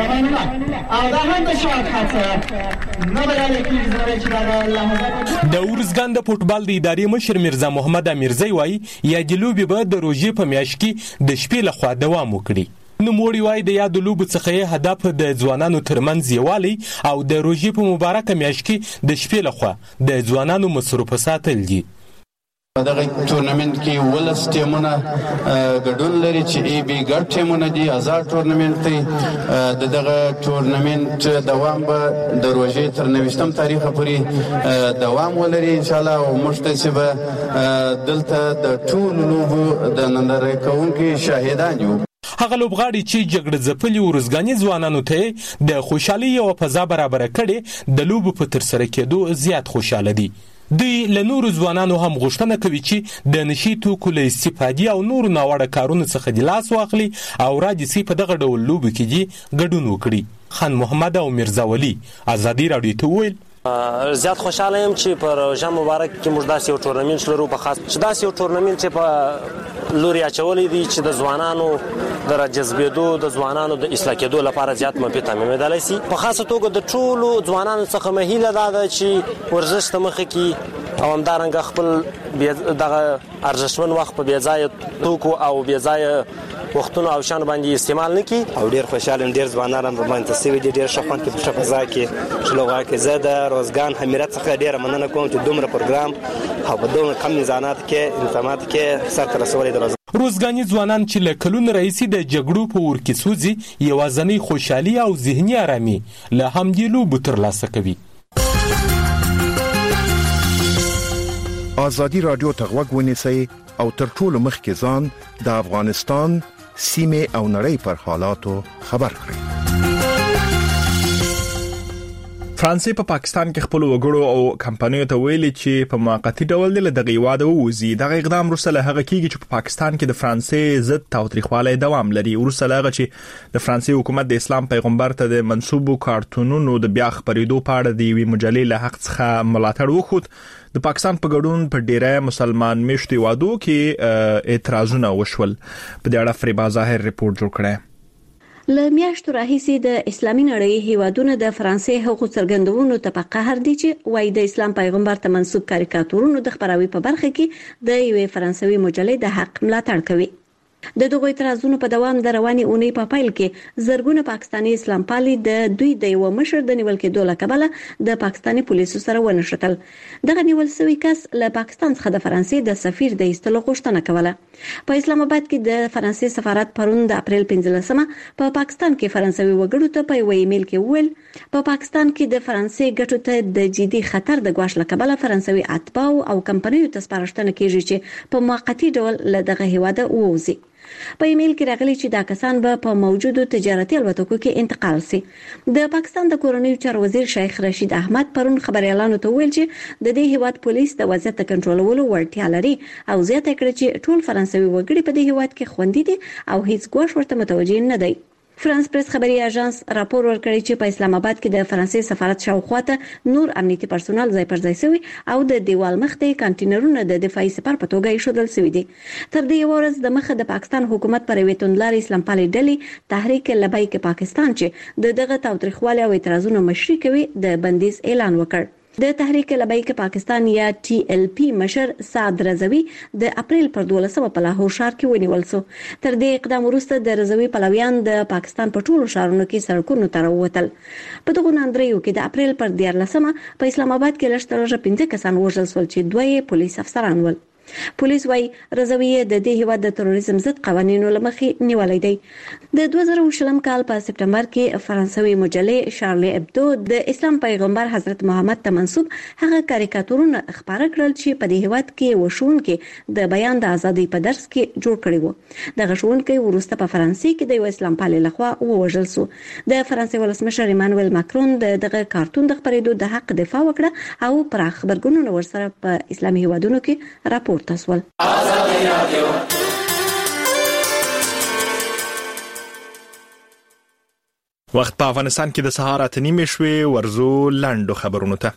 S5: د ورزګان د فوټبال د ادارې مشر مرزا محمد امیرزی وایي یاد لوبې به د روژې په میاشت کې د شپې لخوا دوام وکړي. نوموړي وایي د یاد لوبو څخه هدف د ځوانانو ترمنځ یووالی او د روژې په مبارکه میاشت کې د شپې لخوا د ځوانانو مصروف ساتل دي.
S22: په دغه تورنمنت کې ولس ټیمونه ګډون لري چې ای بي ګډ ټیمونه دي. آزاد تورنمنت دی. د دغه تورنمنت دوام به د روژې تر 29 تاریخه پورې دوام ولري ان شاء الله او موږ ته به دلته د ټولو لوبو د ننداره کوونکو شاهدان یو.
S5: هغه لوبغاړي چې جګړه ځپلي ورزګاني ځوانانو ته د خوشحالي او فضا برابر کړي د لوبو په ترسره کېدو زیات خوشاله دي. دوی له نورو ځوانانو هم غوښتنه کوي چې د نشي توکو له استفادې او نورو ناوړه کارونو څخه د لاس واخلي او راځي په دغه ډول لوبو کې دي ګډون وکړي. خان محمد او مرزا ولی ازادي راډیو ته ویل
S23: زیات خوشاله یم چې پر روژه مبارک کې موږ داسې یو تورنمنت لرو، په خاص چې داسې یو تورنمنت چې په لوري اچولی دی چې د ځوانانو د راجذبېدو د ځوانانو د اصلاح کېدو لپاره زیات مفید تمامېدلی شي. په خاصه توګه د ټولو ځوانانو څخه مې هیله دا ده چې ورزش ته مخه کړي او همدارنګه خپل دغه ارزښتمن وخت په بېځایه توکو او بېځایه وختونو او شان باندې استعمال نه کړي.
S24: او ډېر خوشاله ډېر ځوانان هم باندې سوي دي، ډېر ښه خوند کې په فضا کې شلوغه کې. زه د روزګان امیر څخه ډېره مننه کوم چې دومره پروګرام او په دومره کم میزانات کې انتظامات کې سره رسولي دي.
S5: روزګاني ځوانان چې له کلونو راهیسې د جګړو په اور کې سوځي یوازینۍ خوشحالي او ذهني آرامي له همدې لوبو ترلاسه کوي.
S25: ازادي رادیو ته غوږ ونیسئ او تر ټولو مخکې ځان د افغانستان سیمه او نړۍ پر حالاتو خبر کړئ.
S1: فرانسې په پاکستان کې خپل وګړو او کمپنیو ته ویلي چې په موقتی ډول د دغه واده ووزي. دغه اقدام وروسته له هغه کېږي چې په پاکستان کې د فرانسې ضد تاوتریخوالی دوام لري. وروسته له هغه چې د فرانسې حکومت د اسلام پیغمبر ته د منسوبو کارتونونو د بیا خپرېدو په اړه د یوې مجلې له حق څخه ملاتړ وکړ، د پاکستان په ګډون په ډیری مسلمان میشتو وادو کې اعتراضونه وشول. په دې اړه فریبا ظاهر ریپورت جوړ کړی.
S9: له میاشتو راهیسې د اسلامي نړۍ هیوادونو د فرانسې حقوق څرګندونو ته په قهر دي چې وایي د اسلام پیغمبر ته منسوب کاریکاتورونو د خبراوي په برخه کې د یوې فرانسوي مجلې د حق ملاتړ کوي. د دغه اعتراضونو په دوام د رواني اونۍ په پیل کې زرګونه پاکستاني اسلام پالي د دوی د یو مشر د نیول کېدو له کبله د پاکستاني پولیسو سره ونښتل. دغه نیول شوی کس له پاکستان څخه د فرانسې د سفیر د ایستلو غوښتنه کوله. په اسلام آباد کې د فرانسې سفارت پرون د اپریل 15مه په پاکستان کې فرانسوي وګړو ته په یو ایمیل کې ویل په پاکستان کې د فرانسې ګټو ته د جدي خطر د ګواښ له کبله فرانسوي اتباع او کمپنیو ته سپارښتنه کیږي چې په موقتی ډول له دغه هیواده ووځي. په ایمیل کې راغلي چې دا کسان به په موجودو تجارتي الوتکو کې انتقال شي. د پاکستان د کورنیو چارو وزیر شیخ رشید احمد پرون خبريالانو ته ویل چې د دې هیواد پولیس د وضعیت کنټرولولو وړتیا لري او زیاته کړې چې ټول فرانسوي وګړي په دې هیواد کې خوندي دي او هیڅ ګواښ ورته متوجه نه دی. فرانس پریس خبري اژانس راپور ورکړی چې په اسلام آباد کې د فرانسې سفارت شاوخواته نور امنیتي پرسونل ځای پر ځای شوی او د دیوال مخ ته کانټینرونه د دفاعي سپر په توګه ایښودل شوی دي. تر دې ورځ د مخه د پاکستان حکومت پر وی توندلار اسلام پالي ډلې تحریک لبیک پاکستان چې دغه تاوتریخوالي او اعتراضونو مشري کوي د بندیز اعلان وکړ. د تحریک لبیک پاکستان یا TLP مشر سعد رضوی د اپریل پر 12 په لاهور ښار کې ونیول شو. تر دې اقدام وروسته د رضوی پلویان د پاکستان په ټولو ښارونو کې سړکونو ته راووتل. په دغه ناندریو کې د اپریل پر 14 په اسلام آباد کې لږ 15 کسان وژل شول چې دوی پولیس افسران ول. پولیس وايي رضوی د دې هیواد د تروریزم ضد قوانینو لمخې نیولای دی. د 2020 کال په سپټمبر کې فرانسوي مجله شارلی ابدو د اسلام پیغمبر حضرت محمد ته منسوب هغه کاریکاتورونه خبره کړل چې په دې هیواد کې وشونکي د بیان د ازادۍ په درس کې جوړ کړي وو. د غشونکي ورسته په فرانسې کې د یو اسلام پالي لخوا ووژل شو. د فرانسې ولسمشر ایمانوئل ماکرون دغه کارتون د خبرېدو د حق دفاع وکړه او پر خبرګونونو ورسره په اسلامي هیوادونو کې راپور تسول.
S1: وخت په افغانستان کې د سهار 8:30 شوي ورزو لاندو خبرونو ته.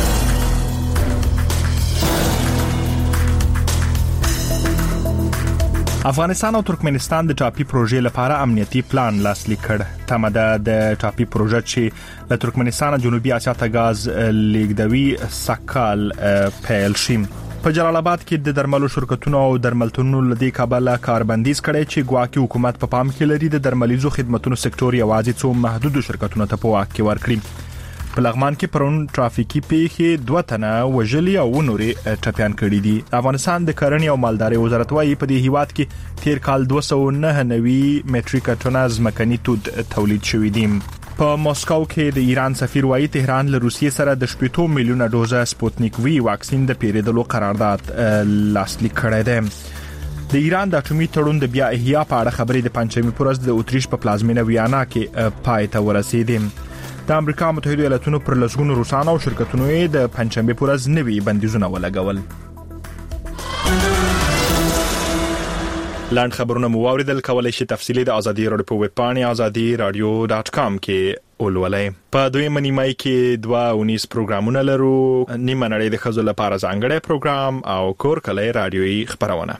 S1: افغانستان او ترکمنستان د ټاپي پروژې لپاره امنیتي پلان لاسلیک کړ. تمه ده د ټاپي پروژه چې له ترکمنستان جنوبي اسیا ته غاز لیږدوي سکهال پیل شي. په جلال آباد کې د درملو شرکتونو او درملتونونو لدی کابل کاربندیز کړي چې ګواکي حکومت په پام کې لري د درملیزو خدماتو سکتور یوازې څو محدود شرکتونو ته په واک کې ورکړي. په لغمان کې پرون ټرافیکي پیښې 2 تنه وژلي او نورې ټپيان کړي دي. افغانستان د کرنې او مالدارۍ وزارت وايي په دې هیواد کې تیر کال 299 مټریک ټنه ځمکني تود تولید شوې دي. په موسکو کې د ایران سفیر وايي تهران له روسیې سره د 8 میلیونه ډوزه سپوتنیک وی واکسین د پیریدلو قرارداد لاسلیک کړی دی. د ایران د اټومي تړون د بیا احیا په اړه خبرې د پنځمې پورز د اتریش په پلازمینه ویانا کې پای ته ورسېدې. د امریکا متحده ایالاتونو پر لسګونو روسانو او شرکتونو د پنځمې پورز نوي بندیزونه ولګول. لاند خبرونه مو واوریدل. کولای شئ تفصیلی د ازادي رادیو په ویب پاڼه azadi-radio.com کې ولولئ. په دویمه نیمه کې 2 پروګرامونه لرو. نیمه نړۍ د ښځو لپاره ځانګړی پروګرام او کور کلی رادیوي خبرونه.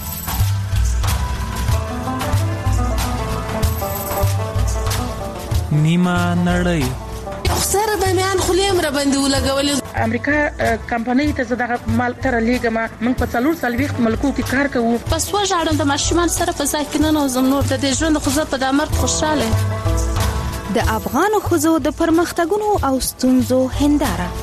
S2: نیمه نړۍ
S3: سره د میان خلیم را باندې ولګولې.
S6: امریکا کمپنۍ ته زداغه مال تر لیګما موږ په 4 ملکو کې کار کوو.
S3: پس وژاړم د ماشومان سره په ځای کې نه نوزم نور د ژوند خو زه په دمر خوشاله.
S7: د افغان خزو د پرمختګونو او ستونزو هنداره.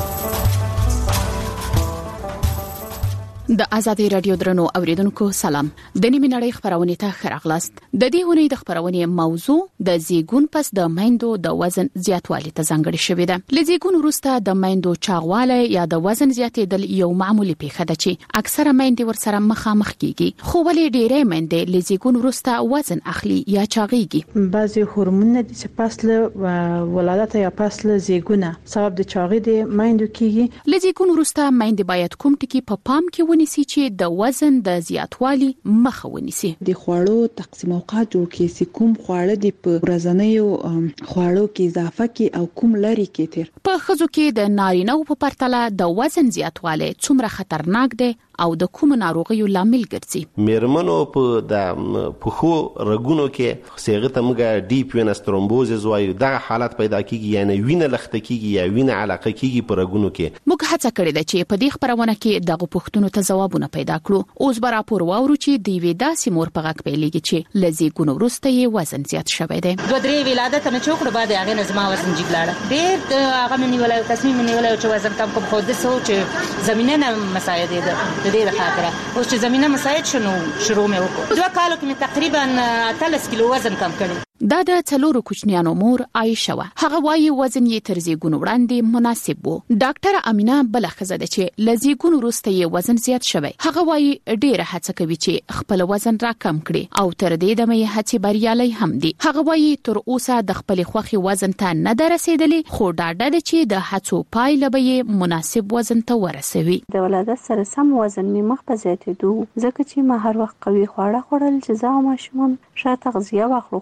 S8: د ازادي رادیو درنو اوریدونکو سلام. د نیمه نړۍ خبرونه ته خراغلاست. د دې ونې د خبرونه موضوع د زیګون پس د مایندو د وزن زیاتوالی ته ځانګړې شوې ده. لزیګون وروسته د مایندو چاغوالی یا د وزن زیاتېدل یو معمولی پیښه ده چې اکثره مایندې ورسره مخامخ کیږي. خو ولې ډېرې مایندې لزیګون وروسته وزن اخلي یا چاغيږي؟
S6: بعضي هورمونونه چې پسله ولادت یا پسله زیګونه سبب د چاغي د مایندو کیږي.
S8: لزیګون وروسته مایندې باید کوم ټکی په پام کې ونیسي چې د وزن د زیاتوالي مخه ونیسي.
S26: د خوړو تقسیم اوقات جوړ کړي چې کوم خواړه د ورځنیو خوړو کې اضافه کړي او کوم لري کې تیر.
S8: په خزو کې د نارینه په پرتله د وزن زیاتوالی څومره خطرناک دی او د کوم ناروغیو لامل ګرځي؟
S27: میرمنو په د پخو رګونو کې صيغه ته موږ ډیپ وینس ترومبوزز وایو. دغه حالت پیدا کیږي یعنی وینه لخته کیږي یا وینه علاقه کیږي په رګونو کې.
S8: موږ هڅه کړې ده چې په دې خبرونه کې دغه پوښتنو ته ځوابونه پیدا کړو. اوس به راپور واورو چې د وی داسې مور په غږ پیلېږي چې لزیګونو وروسته یې وزن زیات شوی دی.
S28: 2-3 ولادت نه چوکړه بعد هغه نظم وزن جګلاړه ډېر هغه منی ولای تصمیم منی ولای چې وزن کم کوم خو د سوچ زمينه نه مساعد ده د دې خاطر اوس چې زمينه مساعد شنو شروع مې وکړ. 2 کالو کې تقریبا 3 کیلو وزن کم کړی.
S8: دا د 4 کوچنیانو مور عائشه و. هغه وايي وزن یې تر زیګونو وړاندې مناسب وو. ډاکټر امینه بلخزه ده چې لزیګونو وروسته یې وزن زیات شوی. هغه وايي ډېره هڅه کوي چې خپل وزن را کم کړي او تر دې دمه یې هڅې بریالي هم دي. هغه وايي تر اوسه د خپل خوخي وزن ته نه درسېدلې خو ډاډه ده چې د هڅو پایله به یې مناسب وزن ته ورسوي.
S29: د ولادت سره سم وزن می مخ په زیاتېدو ځکه چې ما هر وخت قوي خواړه خوړل چې زه او ماشومان ښه تغذیه واخلو. خو دې ته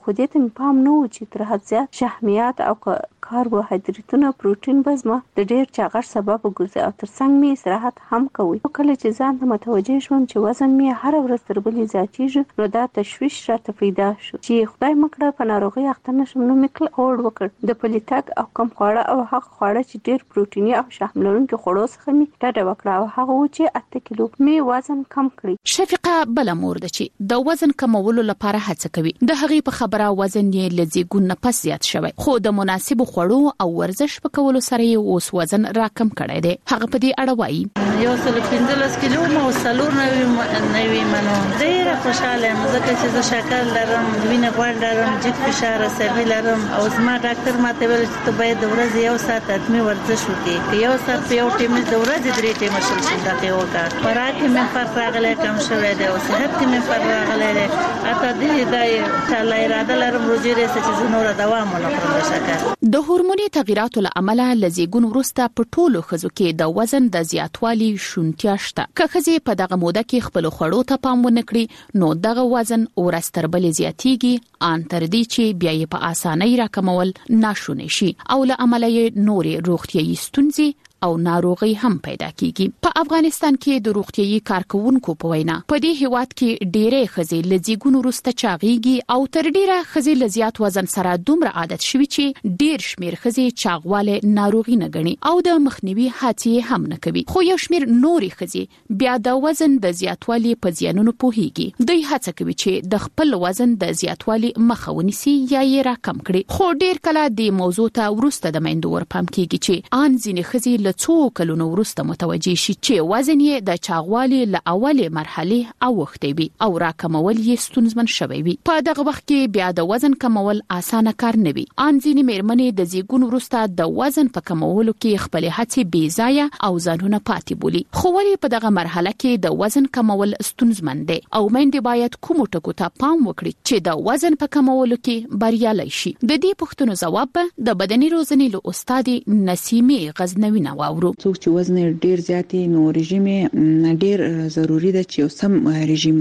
S29: مو پام نه و چې تر حد زیات شحمیات او کاربوهایدریتونه پروتین بزمه د ډیر چاغښت سبب ګرځي او ترڅنګ می استراحت هم کوي. کله چې ځان ته متوجه شوم چې وزن می هر ورځ تر بلې زیاتیږي نو دا تشویش راته پیدا شو چې خدای مکړه په ناروغي اخته نشم. نو می هوډ وکړ د پلیتک او کم خواړه او هغه خواړه چې ډیر پروتیني او شحم لرونکي خوړو څخه می ډډه وکړه او هغه و چې 8 کیلو می وزن کم کړی.
S8: شفیقه بل مور ده چې د وزن کمولو لپاره هڅه کوي. د هغې په خبره وزن یې لزیګون نه پس زیات شوی خو د مناسب خوړو او ورزش په کولو سره یې اوس وزن راکم کړی دی. هغه په دې اړه وایي
S2: 115 کیلو مو سلور نوي منو ډیره خوشاله یم ځکه چې زه شکر لرم، وینه غوړ لرم، جګ فشار عصبي لرم او زما ډاکټر ماته ویل چې ته باید د ورځې 1 ساعت اتمی ورزش وکړې. که 1 ساعت په یو ټیم د ورځې 3 ټیمه شل دقیقې وکړه. خوراک مې فرق راغلی کم شوی دی او صحت کې مې فرق راغلی دی. اته دې دا انشاءالله اراده لرم روزي رسې چې زه نور دوام ونکړم د شکر.
S8: د هورموني تغیراتو له امله لزیګون وروسته په ټولو ښځو کې د وزن د زیاتوالي شونتیا شته. که ښځې په دغه موده کې خپل خوړو ته پام ونه کړي نو دغه وزن ورځ تر بلې زیاتیږي ان تر دې چې بیا یې په اسانۍ راکمول ناشونی شي او له امله یې نورې روغتیايي ستونزې او ناروغي هم پیدا کیږي. په افغانستان کې د روغتيایي کارکونکو په وینا په دې هیواد کې ډېرې ښځې لزیګون وروسته چاغيږي او تر ډیره ښځې لزیات وزن سره دومره عادت شوي چې ډېر شمیر ښځې چاغواله ناروغي نه ګڼي او د مخنیوي هڅې هم نه کوي. خو یو شمیر نورې ښځې بیا د وزن د زیاتوالي په زیانونو پوهیږي. دوی هڅه کوي چې د خپل وزن د زیاتوالي مخه ونیسي یا یې راکم کړي. خو ډېر کله د موضوع ته وروسته د میندو ورپام کیږي چې ان ځینې ښځې څو کلونو وروسته متوجه شي چې وزن یې د چاغوالي له اولې مرحله اوخته وي او راکمول یې ستونزمن شوی وي. په دغه وخت کې بیا د وزن کمول اسانه کار نه وي. ان ځینې میرمنې د زیګون وروسته د وزن په کمولو کې خپل هڅې بې ځایه او ځانونه پاتې بولي. خو ولې په دغه مرحله کې د وزن کمول ستونزمن دي او میندې باید کومو ټکو ته پام وکړي چې د وزن په کمولو کې بریالي شي؟ د دې پوښتنو ځواب د بدني روزنې له استاد نسیمه غزنوي نه واورو.
S26: څوک چې وزن ډیر زیات نو رژیم ډیر ضروری ده چې سم رژیم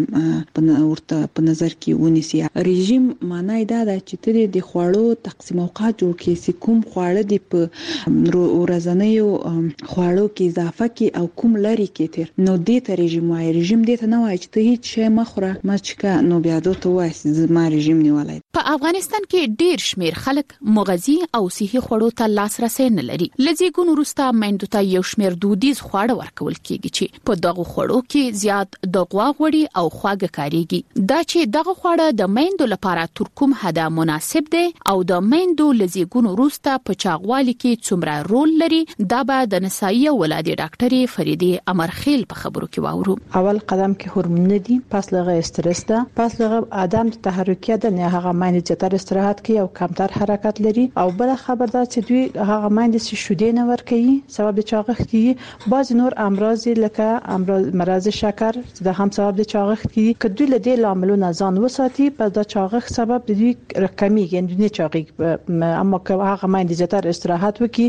S26: ورته په نظر کې ونیسي. رژیم معنی دا ده چې ته د خوړو تقسیم اوقات جوړ کړې چې کوم خواړه د په ورځنیو خوړو کې اضافه کې او کوم لري کې تر نو دې ته رژیم وایي. رژیم دې ته نه وایي چې ته هیڅ شی مخوره مچکا نو بیا دوته وایي زما رژیم نیولای.
S8: په افغانستان کې ډیر شمیر خلک مغذي او صحي خوړو ته لاسرسي نه لري. لزیګون وروسته میندو ته یو شمیر دودیز خواړه ورکول کیږي چې په دغه خوړو کې زیات د غوا غوړي او خواږه کاریږي. دا چې دغه خواړه د میندو لپاره تر کوم حده مناسب دي او د میندو لزیګون وروسته په چاغوالي کې څومره رول لري دا به د نسایي ولادي ډاکټري فریدې امرخیل په خبرو کې واورو.
S6: اول قدم کې هورمون دي، پس لغه استرس ده، پس لغه عدم تحرکیت نه هغه مایند چتر استراحت کوي او کمتر حرکت لري او بل خبر ده چې دوی هغه مایند چې شوده نه ور کوي سبب د چاغښت کی. بعض نور امراض لکه مرض شکر د هم سبب د چاغښت کی کدو له دې لاملونه ځان وساتي په د چاغښت سبب د دې کمیږي نه چاغي. اما که هغه مایند چتر استراحت وکي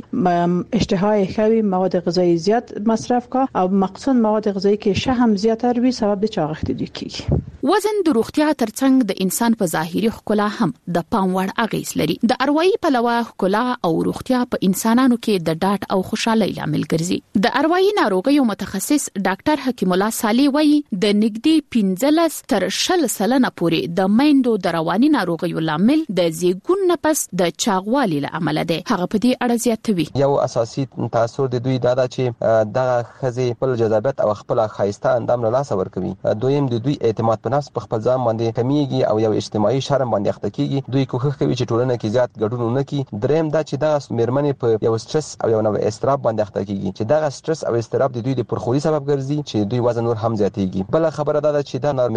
S6: اشتهای خوي مواد غذایی زیات مصرف کا او مقصود مواد غذایی کې شحم زیاتر وي سبب د چاغښت دي کیږي.
S8: وزن د روغتیا ترڅنګ د انسان په ظاهري ښکلا هم د پام وړ اغیز لري. د اروایي پلوه ښکلا او روغتیا په انسانانو کې د ډاډ او خوشحالۍ لامل ګرځي. د اروایي ناروغیو متخصص ډاکټر حکیم الله صالح وایي د نږدې 15 تر 20% پورې د میندو د رواني ناروغیو لامل د زیګون نه پس د چاغوالي له امله ده. هغه په دې اړه زیاتوي.
S4: یو اساسي تاثیر د دوی دا چې د خزې په جذابیت او خپل خایسته اندام له لاس ورکوي. دویم د دوی اعتماد په نفس په خپل ځان باندې کمیږي او یو اجتماعي شرم باندې اخته کیږي. دوی کوښښ کوي چې ټولنه کې زیات ګډون نه کړي. دریم دا چې د میرمنې په یو سټرس او یو نوع استراب باندې اخته کیږي چې دا سټرس او استراب د دوی د پرخوري سبب ګرځي چې دوی وزن نور هم زیاتېږي. بل خبره دا چې دا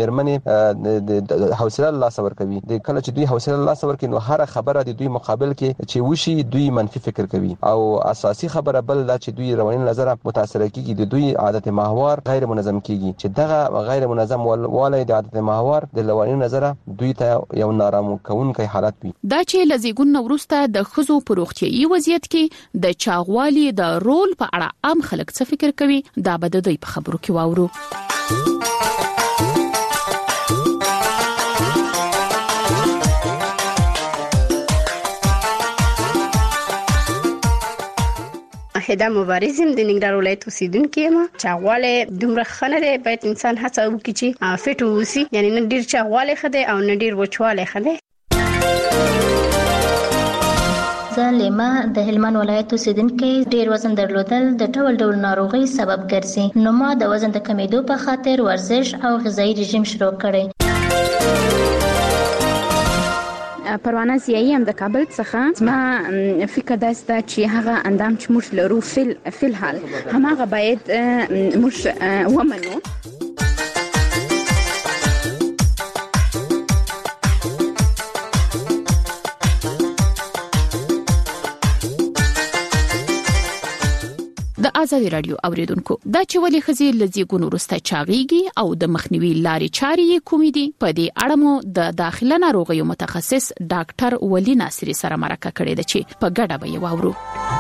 S4: میرمنې د حوصله لاس ورکوي. د کله چې دوی حوصله لاس ورکوي نو هر خبره د دوی مقابل کې چې وشي دوی منفي فکر کوي. او اساسي خبره بل دا چې دوی رواني نظر متاثر کیږي. د دوی عادت محور غیر منظم کیږي چې دغه غیر منظم والي د عادت محور د رواني نظر دوی ته یو نارام کوونکی حالت وي.
S8: دا چې لزیګون وروسته د خزو په روغتيایي وضعیت کې د چاغوالي د رول په اړه عام خلک څه فکر کوي دا به د دوی په خبرو کې واورو.
S10: واحده مبارزم د ننګرهار ولایت اوسیدونکې یم. چاغواله دومره خنه دی، باید انسان هڅه وکړي چې فټ اوسي، یعنی نه ډیر چاغواله خده او نه ډیر وچواله خده.
S11: لیما د هلمند ولایت اوسیدونکې، ډیر وزن درلودل د ډول ډول ناروغي سبب ګرځي، نو ما د وزن د کمیدو په خاطر ورزش او غذایی رژیم شروع کړی.
S12: پروانه زیایی هم د کابل څخه. ما فکر داسته چې هغه اندام چې موږ لرو فل حال هماغه باید موږ ومنو.
S8: د ازادي رادیو اوریدونکو، دا چې ولې ښځې له زیږون وروسته چاغېږي او د مخنیوي لارې چارې یې کومې دي، په دې اړه مو د داخله ناروغیو متخصص ډاکټر ولی ناصری سره مرکه کړې ده چې په ګډه به یې واورو.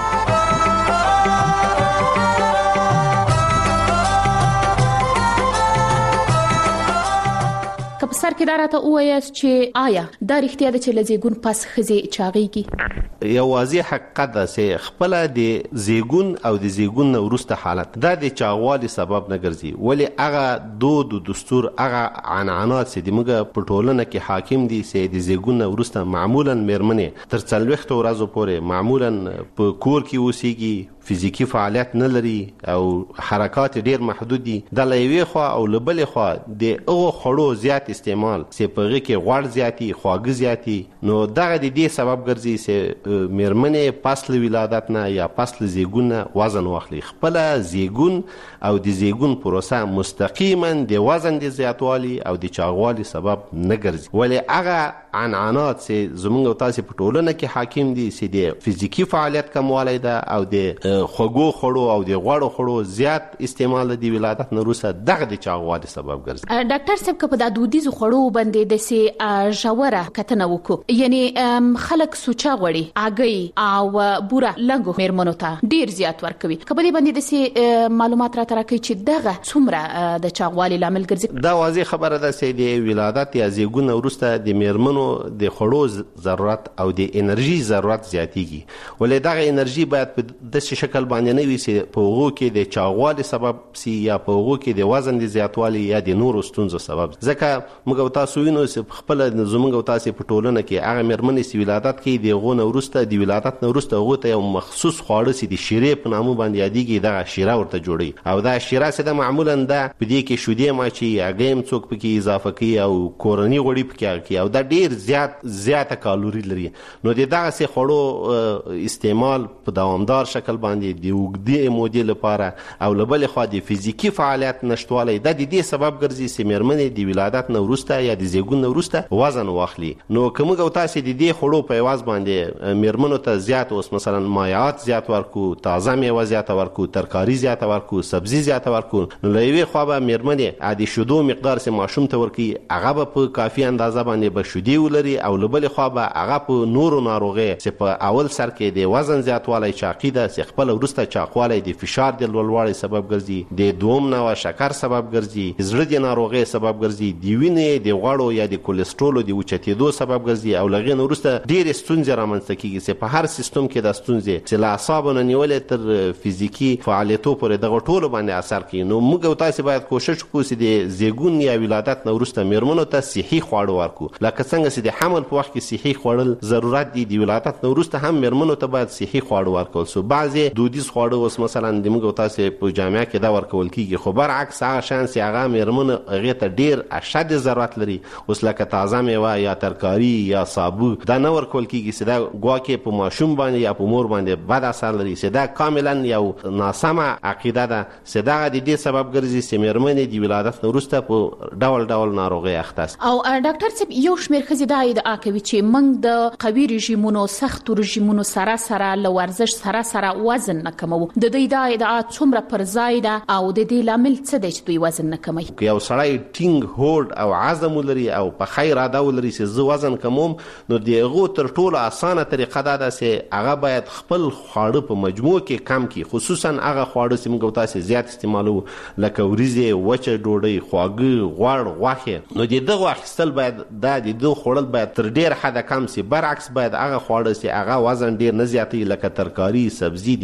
S8: که په سر کې دا راته ووایاست چې آیا دا رښتیا ده چې له زیږون پس ښځې چاغېږي؟
S27: یو واضح حقیقت ده چې خپل د زیږون او د زیږون وروسته حالت دا د چاغوالي سبب نه ګرځي، ولې هغه دود او دستور هغه عنعنات چې موږ په ټولنه کې حاکم دي چې د زیږون وروسته معمولا مېرمنې تر 40 ورځې پورې معمولا په کور کې اوسېږي، فزیکی فعالیت نه لري او حرکات ډیر محدود دي. د لوي خوا او لبلې خوا د هغه خړو زیات استعمال چې په هغه کې غوړ زیاتی، خواږه زیاتی، نو دغه د دې سبب ګرځي چې مېرمنې پس له ولادت نه یا پس له زیږون نه وزن واخلي. خپل زیږون او د زیږون پروسه مستقیما د وزن د زیاتوالي او د چاغوالي سبب نه ګرځي، ولې هغه عنعنات چې زموږ او تاسو په ټولنه کې حاکم دي چې د فزیکی فعالیت کموالی ده او د خوږو خړو او د غوړو خړو زیات استعمال د ولادت نه وروسته دغه د چاغوالي سبب ګرځي.
S8: ډاکټر صاحب که په د دودیزو خړو باندې د سي ژوره کتنه وکړو، یعنی خلک سوچا غوړي اګي او بوره لنګو مېرمنو ته ډیر زیات ورکوي، که په دې باندې د سي معلومات را ترکوي چې دغه څومره د چاغوالي لامل ګرځي؟
S27: دا واضح خبره ده چې د ولادت یا زیږون وروسته د مېرمنو د خړو ضرورت او د انرژي ضرورت زیاتیږي، ولې دغه انرژي باید په داسې شکل باندې نه وي چې په هغو کې د چاغوالي سبب سي یا په هغو کې د وزن د زیاتوالي یا د نورو ستونزو سبب. ځکه موږ او تاسو وینو چې خپل زموږ او تاسو په ټولنه کې هغه مېرمنې چې ولادت کوي د هغو نه وروسته د ولادت نه وروسته هغو ته یو مخصوص خواړه چې د شیرې په نامه باندې یادیږي، دغه شیره ورته جوړوي او دا شیره چې ده معمولا ده په دې کې شیدې ماچي، هګۍ هم څوک پکې اضافه کوي او کورني غوړي پکې کوي او دا ډیر زیاته کالوري لري. نو د دغسې خوړو استعمال په دوامدار شکل باندې د اوږدې مودې لپاره او له بلې خوا د فزیکي فعالیت نشتوالی دا د دې سبب ګرځي چې مېرمنې د ولادت نه وروسته یا د زیږون نه وروسته وزن واخلي. نو که موږ او تاسې د دې خوړو په عوض باندې مېرمنو ته زیات اوس مثلا مایعات زیات ورکو، تازه میوه زیاته ورکو، ترکاري زیاته ورکو، سبزي زیاته ورکو، نو له یوې خوا به مېرمنې د شیدو مقدار چې ماشوم ته ورکوي هغه به په کافي اندازه باندې به شیدې ولري او له بلې خوا به هغه په نورو ناروغۍ چې په اول سر کې د وزن زیاتوالی چاقي ده چې خپل وروسته چاقوالی د فشار د لوړوالي سبب ګرځي، د دوم نوع شکر سبب ګرځي، زړه د ناروغۍ سبب ګرځي، د وینې د غوړو یا د کولیسټرولو د اوچتېدو سبب ګرځي او له هغې نه وروسته ډېرې ستونزې رامنځته کېږي چې په هر سیستم کې دا ستونزې چې له اعصابو نه نیولې تر فزیکي فعالیتو پورې دغه ټولو باندې اثر کوي. نو موږ او تاسې باید کوشش وکړو چې د زیږون یا ولادت نه وروسته مېرمنو ته صحي خواړه ورکړو، لکه څنګه چې د حمل په وخت کې صحي خوړل ضرورت دي، د ولادت نه وروسته هم مېرمنو ته باید صحي خواړه ورکول سو. بعضې دودیز خواړه اوس مثلا د موږ او تاسې په جامعه کې دا ورکول کېږي، خو برعکس هغه شیان چې هغه مېرمنو هغې ته ډېر اشد ضرورت لري، اوس لکه تازه میوه یا ترکاري یا سابو دا نه ورکول کېږي چې دا ګواکې په ماشوم باندې یا په مور باندې بد اثر لري، چې دا کاملا یو ناسمه عقیده ده چې دغه د دې سبب ګرځي چې مېرمنې د ولادت نه وروسته په ډول ډول ناروغۍ اخته سي.
S8: او ډاکټر صاحب یو شمېر ښځې دا ادعا کوي چې موږ د قوي رژیمونو سختو رژیمونو سره سره له ورزش سره سره وزن نه کموو، د دوی دا ادعا څومره پر ځای ده او د دې لامل څه دی چې دوی وزن نه کموي؟
S27: که یو سړی ټینګ هوډ او عزم ولري او په ښه اراده ولري چې زه وزن کموم، نو د هغو تر ټولو اسانه طریقه دا ده چې هغه باید خپل خواړه په مجموع کې کم کړي، خصوصا هغه خواړه چې موږ تاسې زیات استعمالوو لکه وریځې، وچه ډوډۍ، خواږه، غوړ، غوښې. نو د دغو اخیستل باید دا د دغو خوړل باید تر ډېر حده کم سي. برعکس باید هغه خواړه چې هغه وزن ډېر نه زیاتوي لکه ترکاري، سبزي، د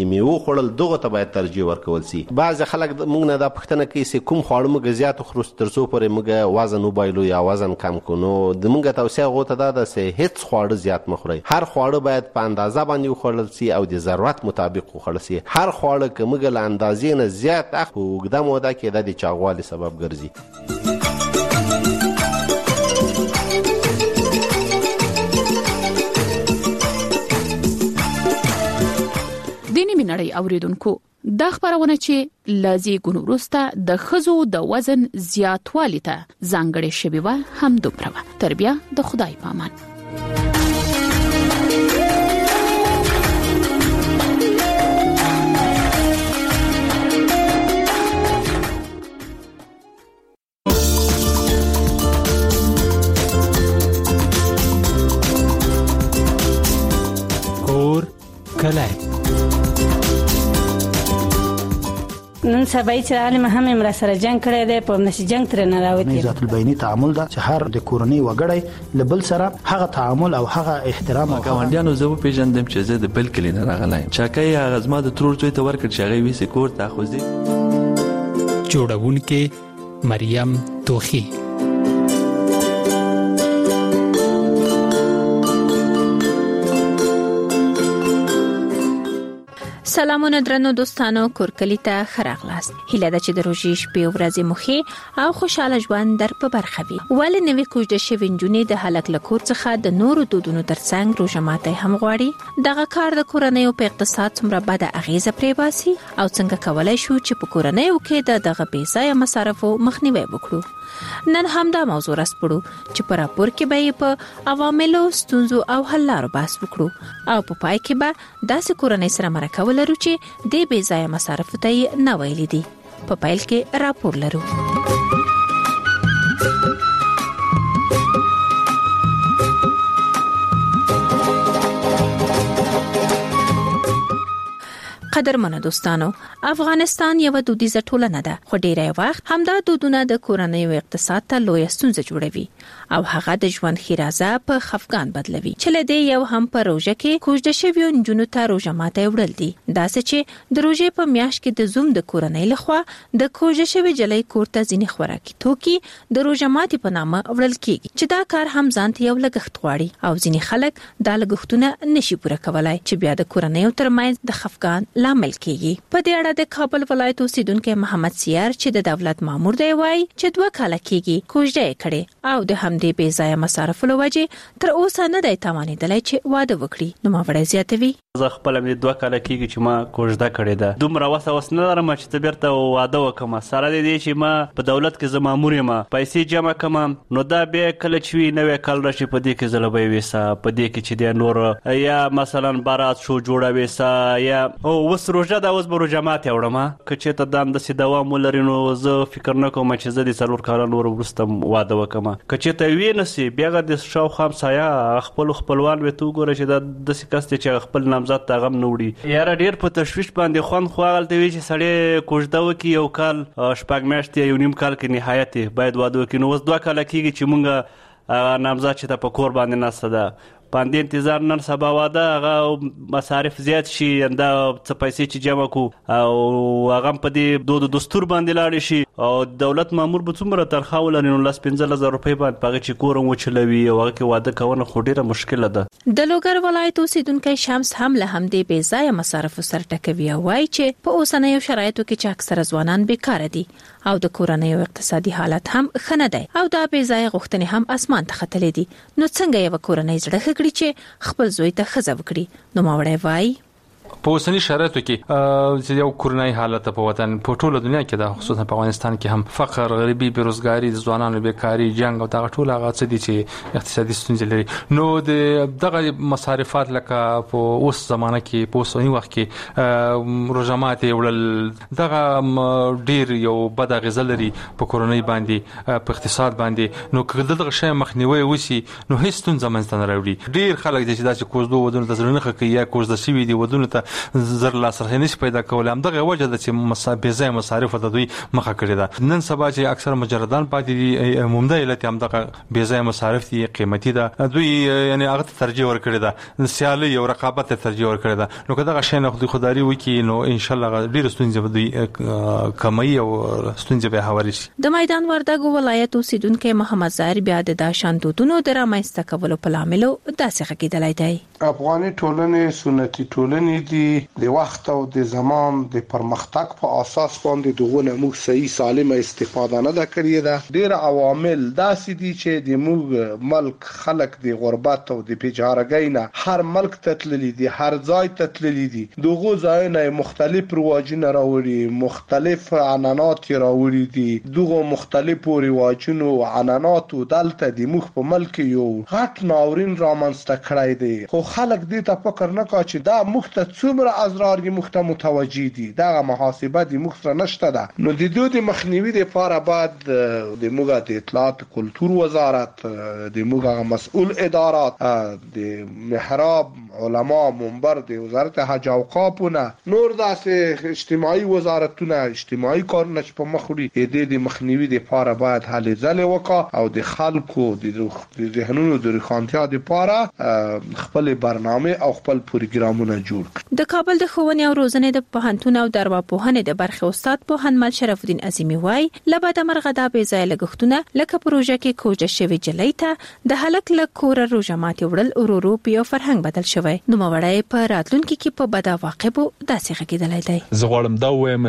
S27: د میوه خوړل دغه ته باید ترجیح ورکول شي. بعض خلک موږ نه دا پوښتنه کوي چې کوم خواړه موږ زیات خورو ترڅو پورې موږ وزن وبایلو یا وزن کم کړو. نو د موږ توصیه غوته ده چې هیڅ خواړه زیات مه خورئ. هر خواړه باید په اندازه باندې وخوړل شي او د ضرورت مطابق وخوړل شي. هر خواړه که موږ له اندازې نه زیات اخلو په اوږده موده کې دا د چاغوالي سبب ګرځي.
S8: دیني نړۍ اوریدونکو، دا خبرونه چې لازم ګونو وروسته د خزو د وزن زیاتوالي ته ځانګړې شوی و هم دومره تر بیا د خدای په امان.
S13: کور کلای
S14: نن سبا چې عالم هم امر سره جنگ کړی دی، په نشي جنگ تر نه راوتی.
S15: ذات البینی تعامل دا چې هر د کورنۍ وګړی لبل سره هغه تعامل او هغه احترام او
S16: ګاونډیانو زو پیژندم چې زه د بل کلی نه راغلایم. چاکای هغه زما د ترور څوی ته ورکړ چې هغه ویسه کور ته خوځي.
S13: جوړونکې مریم توخی.
S17: سلامونه درنو دوستانو، کورکلی ته خراغلاست. هیله ده چې د روژې شپې ورځې مخې او خوشاله ژوند در په برخه وي. ولې نوې کوژده شوې نجونې د هلک له کور څخه د نورو دودونو ترڅنګ روژه ماتی هم غواړي؟ دغه کار د کورنیو په اقتصاد څومره بده اغیزه پرې باسي او څنګه کولای شو چې په کورنیو کې دغه بې ځایه مصارفو مخنیوی وکړو؟ نن همدا موضوع راسپړو چې په راپور کې به په عواملو، ستونزو او حل لارو بحث وکړو او په پای کې به داسې کورنۍ سره مرکه ولرو چې د بې ځایه مصارفو ته یې نه ویلي دي. په پیل کې راپور لرو. قدرمنو دوستانو، افغانستان یو دودیزه ټولنه ده، خو ډیری وخت همدا دودونه د کورنیو اقتصاد ته لوی ستونزه جوړوي او هغه د ژوند خیرازه په خفګان بدلوي. چې لدی یو هم په روژه کې کوژده شویو نجونو ته روژه ماتی وړل دي. داسې چې د روژې په میاشت کې د زوم د کورنۍ لخوا د کوژده شوی جلۍ کور ته ځینې خوراکي توکي د روژه ماتي په نامه وړل کیږي، چې دا کار هم ځان ته یو لګښت غواړي او ځینې خلک دا لګښتونه نشي پوره کولای، چې بیا د کورنیو ترمنځ د خفګان لامل کیږي. په دې اړه د کابل ولایت اوسیدونکو محمد سیار چې د دولت مامور دی وایي چې 2 کاله کیږي کوژده کړي او د همدې بې ځایه مصارفو له وجې تر اوسه نه دی توانیدلی چې واده وکړي. نو ماوړی زیاتوي:
S18: زه خپل مې 2 کاله کیږي چې ما کوژده کړې ده. دومره وس نه لرم چې بیرته واده وکم. سره دې چې ما په دولت کې زما مامور یم، پیسې جمع کوم، نو دا به کله چې نوې کال راشي په دې کې زلبې وېسا، په دې کې چې د نور یا مثلا بارات شو جوړه وېسا یا او وس روژه دا اوس به روژه ماتې وړم. که چېرته دا همداسې دوام ولري نو زه فکر نه کوم چې زه د 4 کاله نور وروسته واده وکړم. که چېرته ویې نه سي بیا د شاوخوا همسایه خپلو خپلوان به ته وګوره چې دا داسې کس دی چې خپل نامزد ته هغه هم نه وړي. یاره ډېر په تشویش باندې خوند خو هغلته وي چې سړی کوژده وکړي، یو کال 6 میاشتې یا 1.5 کال کې نهایت باید واده وکړي. نو اوس 2 کاله کېږي چې مونږ نامزد چې ته په کور باندې ناسته ده، باندې انتظار نن سبا واده هغه مصارف زیات شي، دا څه پیسې چې جمع کو او هغه په دې دود دستور باندې لاړ شي او دولت مامور به څومره تنخواه ولري نو 15,000 روپۍ باندې پغه چې کور وچلوي او هغه کې واده کول خو ډیره مشکله ده.
S17: د لوګر ولایت اوسیدونکو شمس هم له همدې بې ځایه مصارفو سره ټکوي او وایي چې په اوسنیو شرایطو کې چې اکثره ځوانان بیکاره دي او د کورنیو اقتصادي حالت هم ښه نه دی او دا بې ځایه غوښتنې هم اسمان ته ختلې دي. نو څنګه یو کورنۍ زړه چې خپل زوی ته ښځه وکړي؟ نو ماوړی وایي
S19: په اوسني شرایطو کې یو کورنۍ حالت په وطن په ټوله دنیا کې دا خصوصا په افغانستان کې هم فقر، غریبي، بیروزګاری، ځوانانو بیکاری، جنگ او دا ټول هغه څه دي چې اقتصادي ستونزې لري. نو د دغه مصارفات لکه په اوس زمانه کې په اوسني وخت کې روژه ماتې وړل دغه ډیر یو بد اغیزه لري په کورنۍ باندې، په اقتصاد باندې. نو که دغه شی مخنیوي وشي نو هیڅ ستونزه منځته نه راوړي. ډیر خلک چې دا چې کوژدو ودونو ته زړه نه ښه کوي یا کوژده شوي دي ودونو ته ته زر لاسرسي نشي پیدا کول. همدغه وجه د چې بې ځای مصارف د دوی مخه کړې ده. نن سبا چې اکثر مجردان پاتې دي عمومي علت همدغه بې ځای مصارف دي، قیمتي ده. دوی یعنی هغه ته ترجیح ورکړي ده، سیالي او رقابت ته ترجیح ورکړي ده. نو که دغه شی نه خودداري وکړي نو ان شاء الله ډېر ستونزې به دوی کموي او ستونزې به هواري شي.
S17: د میدان وردګو ولایت اوسیدونکو محمد ظاهر بیا د داشان دودونو د رامنځته کولو په لامل داسې غږیدلی دی.
S1: افغاني ټولنې سنتي ټولنې دي د وخت او د زمان د پرمختګ په اساس باندې دغه موږ صحیح سالمه استفاده نه ده کړې ده. ډېر عوامل داسې دي چې د موږ ملک خلک د غربت او د بیچارهګۍ نه هر ملک ته تللي دي، هر ځای ته تللي دي. دغه ځایونه مختلف رواجونه راوړي، مختلف عنعنات راوړي دي. دغه مختلفو رواجونو او عنعناتو دلته د موږ په ملک یو غټ ناورین رامنځته کړی دی. خو خلک دې ته فکر نه کوي چې دا موږ ته څومره اضرار یې موږ ته متوجي دي. دغه محاسبه د موږ سره نشته ده. نو د دوی د مخنیوي لپاره باید د موږ د اطلاعات کلتور وزارت، د موږ مسؤل ادارات، د محراب علما منبر د وزارت حج او اوقافونه، نور داسې اجتماعي وزارتونه، اجتماعي کارونه چې په مخ وړي د مخنیوي لپاره باید هلې ځلې وکړي او د خلکو د ذهنونو د روښانتیا لپاره خپل برنامه او خپل پروګرامونه جوړ کړي.
S17: د کابل د ښوونې او روزنې د پوهنتون او د ارواپوهنې د برخې استاد پوهنمل شرف الدین عظیمی وایي لباده مرغه دا بې ځایه لګښتونه لکه پروژه کې کوجه شوی جلۍ ته د هلک له کوره روژه ماتې وړل ورورو په یو فرهنګ بدل شوی. نوموړی په راتلونکي کې په بد عواقبو داسې غږیدلی دی.
S5: زه غواړم دا ووایم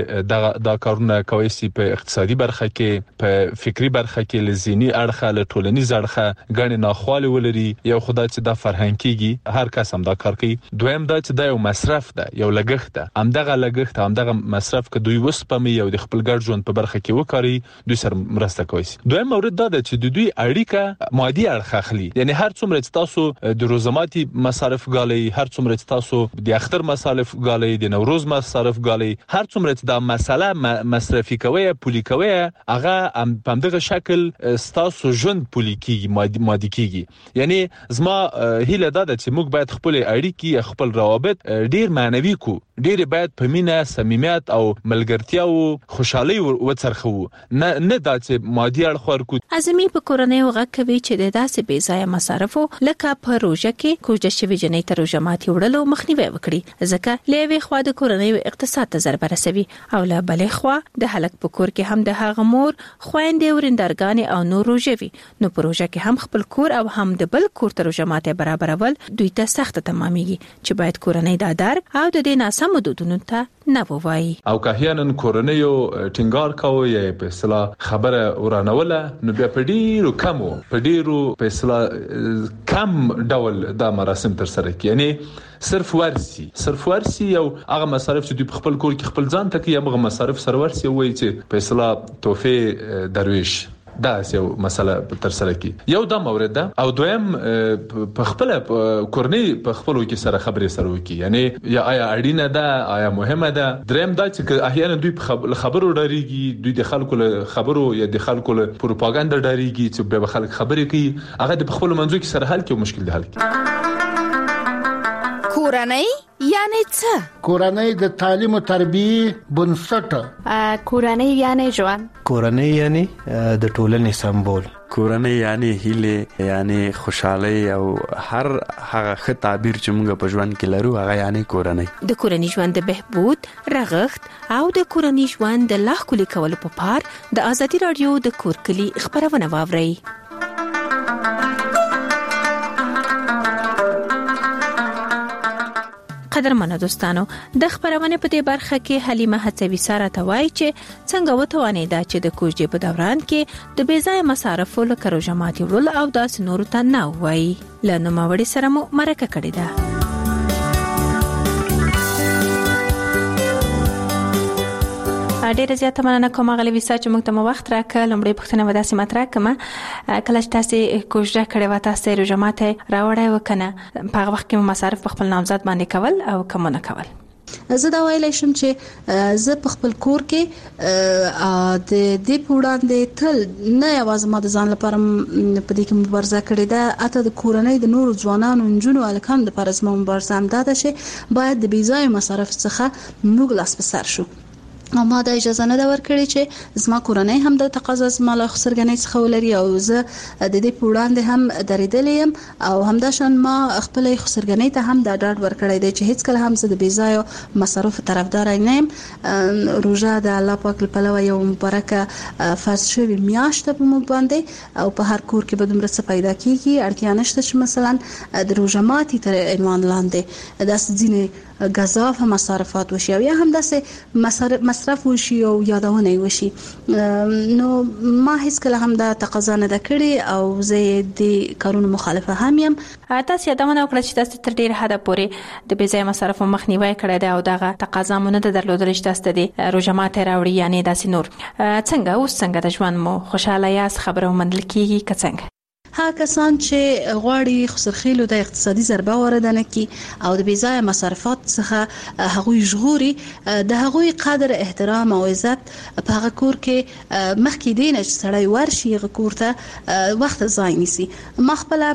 S5: چې دا کارونه کولی شي په اقتصادي برخه کې، په فکری برخه کې، له ذهني اړخه، له ټولنیز اړخه ګڼې ناخوالې ولري. یو خدای چې دا فرهنګ کېږي، هر کس هم دا کار کوي. دویم دا چې دا یو مصرف ده، یو لګښت ده. همدغه لګښت، همدغه مصرف که دوی وسپمي او د خپل ګډ ژوند په برخه کې وکاري، دوی سره مرسته کوي. دویم مورد دا ده چې د دوی اړیکه مادي اړخ اخلي. یعنی هر څومره چې تاسو د روزماتي مصارف غالي، هر څومره چې تاسو د اختر مصارف غالي، د نوروز مصارف غالي، هر څومره چې دا مسله مصرفي کوي، پولي کوي، هغه په همدغه شکل تاسو ژوند پولي کیږي، مادي کیږي. یعنی زما هیله دا ده چې موږ باید خپل اړیکې، خپل روابط ډیر معنوي کو، ډیر باید په مینه، صمیمیت او ملګرتیا او خوشحالي وڅرخو، نه دا چې مادي اړخ ورکو.
S17: عظیمی په کورنۍ وغږ کوي چې د داسې بې ځایه مصارفو لکه په روژه کې کوجه شوې جنۍ ته روژه ماتې وړلو مخنیوی وکړي، ځکه له یوې خوا د کورنۍ اقتصاد ته ضربه رسوي او له بلې خوا د هلک په کور کې هم د هغه مور، خویندې، ورندرګانې او نور روژه وي. نو په روژه کې هم خپل کور او هم د بل کور ته روژه ماتې برابرول دوی ته سخت تمامېږي چې باید کورنۍ دا درک او د دې ناسمو دودونو ته نه ووایي.
S5: او که احیانا کورنۍ ټینګار کوي یا په اصطلاح خبره ورانوله، نو بیا په ډیرو په اصطلاح کم ډول دا مراسم تر سره کوي. یعنی صرف ورسي او هغه مصارف چې دوی په خپل کور کې خپل ځان ته کوي، هغه مصارف سره ورسي وایي چې په اصطلاح تحفه درویش دا یو مسله تر سره کی. یو دا مورد ده. او دویم په خپل کورنۍ په خپل کې سره خبرې سره وکي، یعنی یا آیا اړینه ده، آیا مهمه ده. دریم دا چې احیانا دوی خبرو ډاریږي، دوی د خلکو له خبرو یا د خلکو له پروپاګاندا ډاریږي چې به خلک خبرې کوي، هغه د خپل منځو کې سره حل کوي، مشکل دی حل کوي.
S7: کورنۍ یعنی څه؟
S9: کورنۍ د تعلیم او تربیه بنسټ.
S12: کورنۍ یعنی ژوند.
S20: کورنۍ یعنی د ټولنې سمبول.
S16: کورنۍ یعنی هیله، یعنی خوشحالي او هر هغه ښه تعبیر چې موږ په ژوند کې لرو هغه یعنی کورنۍ.
S17: د کورنۍ ژوند د بهبود، رغښت او د کورنۍ ژوند د لا ښکلي کولو په پار د ازادي رادیو د کور کلی خبرونه واورئ. قدرمنو دوستانو، د خبرونه په دې برخه کې حلیمه هڅوي سره ته وایي چې څنګه وتوانیدا چې د کوژدې په دوران کې د بې ځایه مصارفو لکه روژه ماتې وړل او داسې نورو ته نه وایي. له نوموړي سره مو مرکه کړې ده. ډیره زیاته مننه کوم غلي وسا چې موږ ته وخت راکړ. لومړی پوښتنه ودا سي مطرح کما کله چې تاسو کوژده کړې و، تاسو روزماته راوړای وکنه، په هغه وخت کې مصارف په خپل نامزد باندې کول او کوم نه کول؟
S2: زه دا ویلای شم چې زه په خپل کور کې د دې وړاندې تل نه یوازې ما د ځان لپاره په دې کې مبارزه کړې ده، اته د کورنۍ د نورو ځوانانو نجونو الکان د لپاره زما مبارزه هم ده چې باید د بیځای مصارف څخه موږ لاس په سر شو. او ما د اجازه نه ورکړې چې زما کورنۍ هم د تقاضا زما له خسرګنۍ څخه ولري او زه د دې په وړاندې هم درېدلې یم او همداشان ما خپل خسرګنۍ ته هم د ډاډ ورکړی دی چې هیڅ کله هم زه د بیځایو مصارف طرفدار نه یم. روژه د الله پاک له پلوه یو مبارکه فرض شوی میاشت په موږ باندې او په هر کور کې به دومره څه پیدا کیږي، اړتیا نشته چې مثلا د روژه ماتي تر عنوان لاندې داسې ځینې غذا مصارفات وشي او یا هم داسې مصرف وشي او یادونه وشي. نو ما هیڅ کله هم دا تقاضا نه کړې او زه د کارونو مخالفه هم یم.
S17: تاسو یادونه وکړه چې تاسو تر ډیر حده پورې د بیځای مصرف مخنیوي کړی دی او دغه تقاضا مونږ ته درلودل چې تاسو د روژه ماته راوړي یعنی داسې نور. څنګه اوس څنګه د ژوند مو خوشاله یاست؟ خبرو منل کیږي که څنګه؟
S2: هغه کسان چې غواړي خسرخیلو د اقتصادي ضربه وارد نه کی او د بیځای مصرفات څخه هغوی ژغوري، د هغوی قدر احترام او عزت په هغه کور کې مخکې دینه چې سړی ورشي هغه کور ته وخت ضایع نشي. ما خپل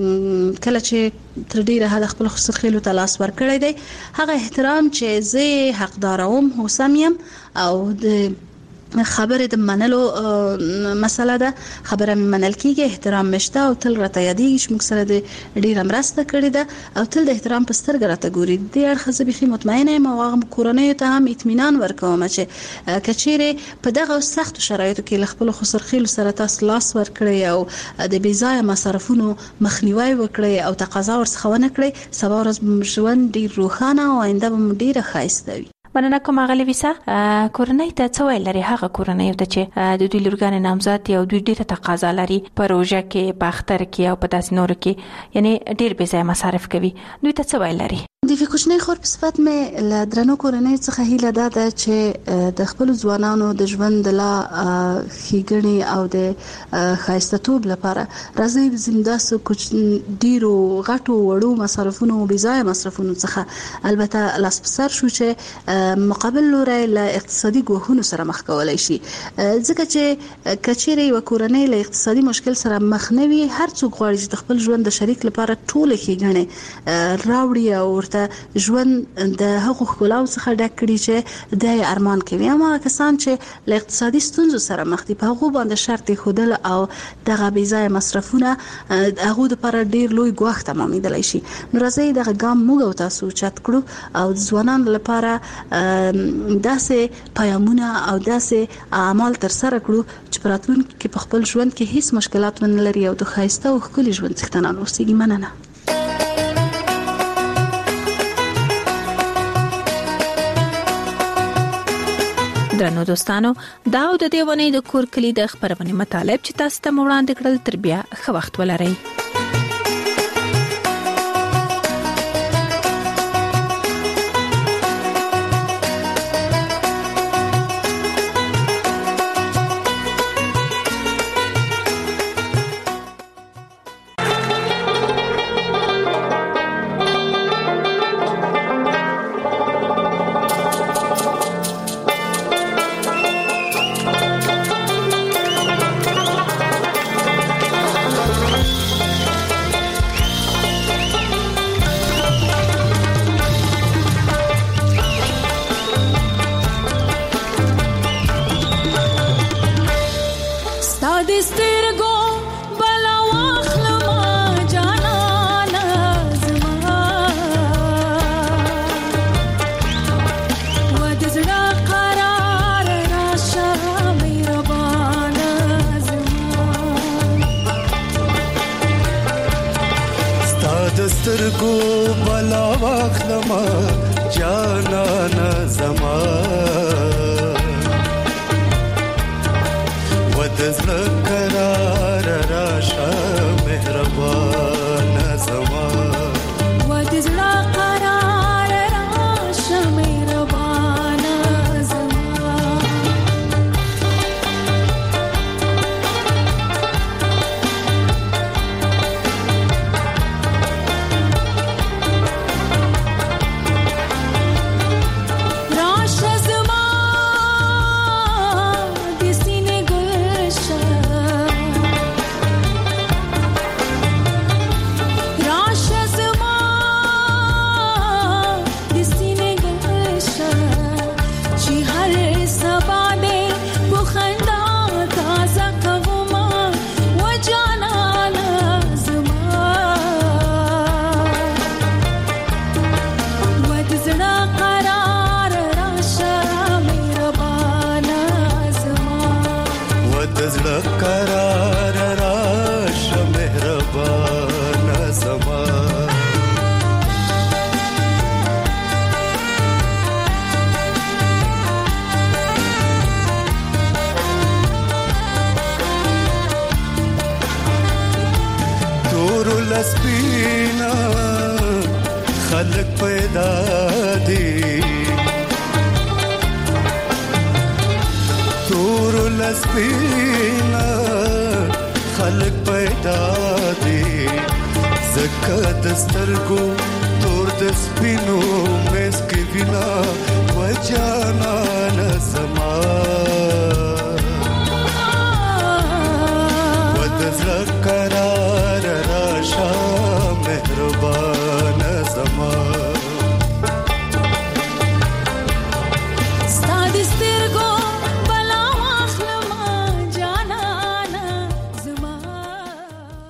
S2: کله چې تر ډیره حد خپل خسرخیلو ته لاس ورکړی دی، هغه احترام چې زه حقدار اوم هوسم یم او د خبره د منلو مسله ده، خبره منل کیږي، احترام مشته او تل راته یادېږي چې موږ سره د ډیره مرسته کړې ده او تل د احترام په سترګه راته ګوري. د اړخ زه بيخي مطمئنه یم او هغه کورنۍ ته هم اطمینان ورکوم چې کچېره په دغه سختو شرایطو کې له خپل خسرخیلو سره تاسو لاس ورکړي او د بیځای مصرفونو مخنیوي وکړي او تقاضا ورڅخه ونه کړي، سبا ورځ به ژوند ډیر روښانه او آینده به ډیره ښایسته وي.
S17: مننه کوم غلې ویسا. کورنۍ ته څه ویل لري هغه کورنۍ چې د دوی لورګان نامزد او دوی ډیره تقاضا لري په روژه کې، په اختر کې او په داسې نورو کې، یعنی ډیر بې ځای مصارف کوي، دوی ته څه ویل لري؟
S2: د کوچنۍ خور په صفت مې له درنو کورنۍ څخه هیله ده چې د خپل ځوانانو د ژوند لا ښېګڼې او د ښایسته‌توب لپاره راځي زمداسو ډیرو غټو وړو مصرفونو او بې ځایه مصرفونو څخه البته لاس په سر شو چې مقابل لوري له اقتصادي ګواښونو سره مخ کولای شي. ځکه چې کچېره یو کورنۍ له اقتصادي مشکل سره مخ نه وي، هر څوک غواړي چې د خپل ژوند د شریک لپاره ټول ښېګڼې راوړي او ورته ژوند د هغو ښکلاو څخه ډک کړي چې د ارمان کوي. اما کسان چې له اقتصادي ستونزو سره مخ دي په هغو باندې شرط خودل او دغه بې ځایه مصرفونه هغو دپاره ډیر لوی ګواښ تمامېدلی شي. نو راځئ دغه ګام موږ او تاسو اوچت کړو او د ځوانانو لپاره داسې پیغامونه او داسې اعمال ترسره کړو چې په راتلونکي کې په خپل ژوند کې هیڅ مشکلات ونه لري او د ښایسته او ښکلي ژوند څښتنان اوسېږي. مننه.
S17: درنو دوستانو، دا د دې ونې د کور کلی د خبرونه مطالب چې تاسو ته وړاندې کړل، تر بیا ښه وخت ولرئ.
S3: سترګو بلا واخلما جانانا زما ودزل قرار راشه مهربان زما
S21: ودزل قرار راشه مهربان زما
S3: تور لسپینا خلق پیدا دي تور لسپینا خلق پیدا دي زکه دسترګو تور د سپینو مس کې وینا وجانا نسما ودزلک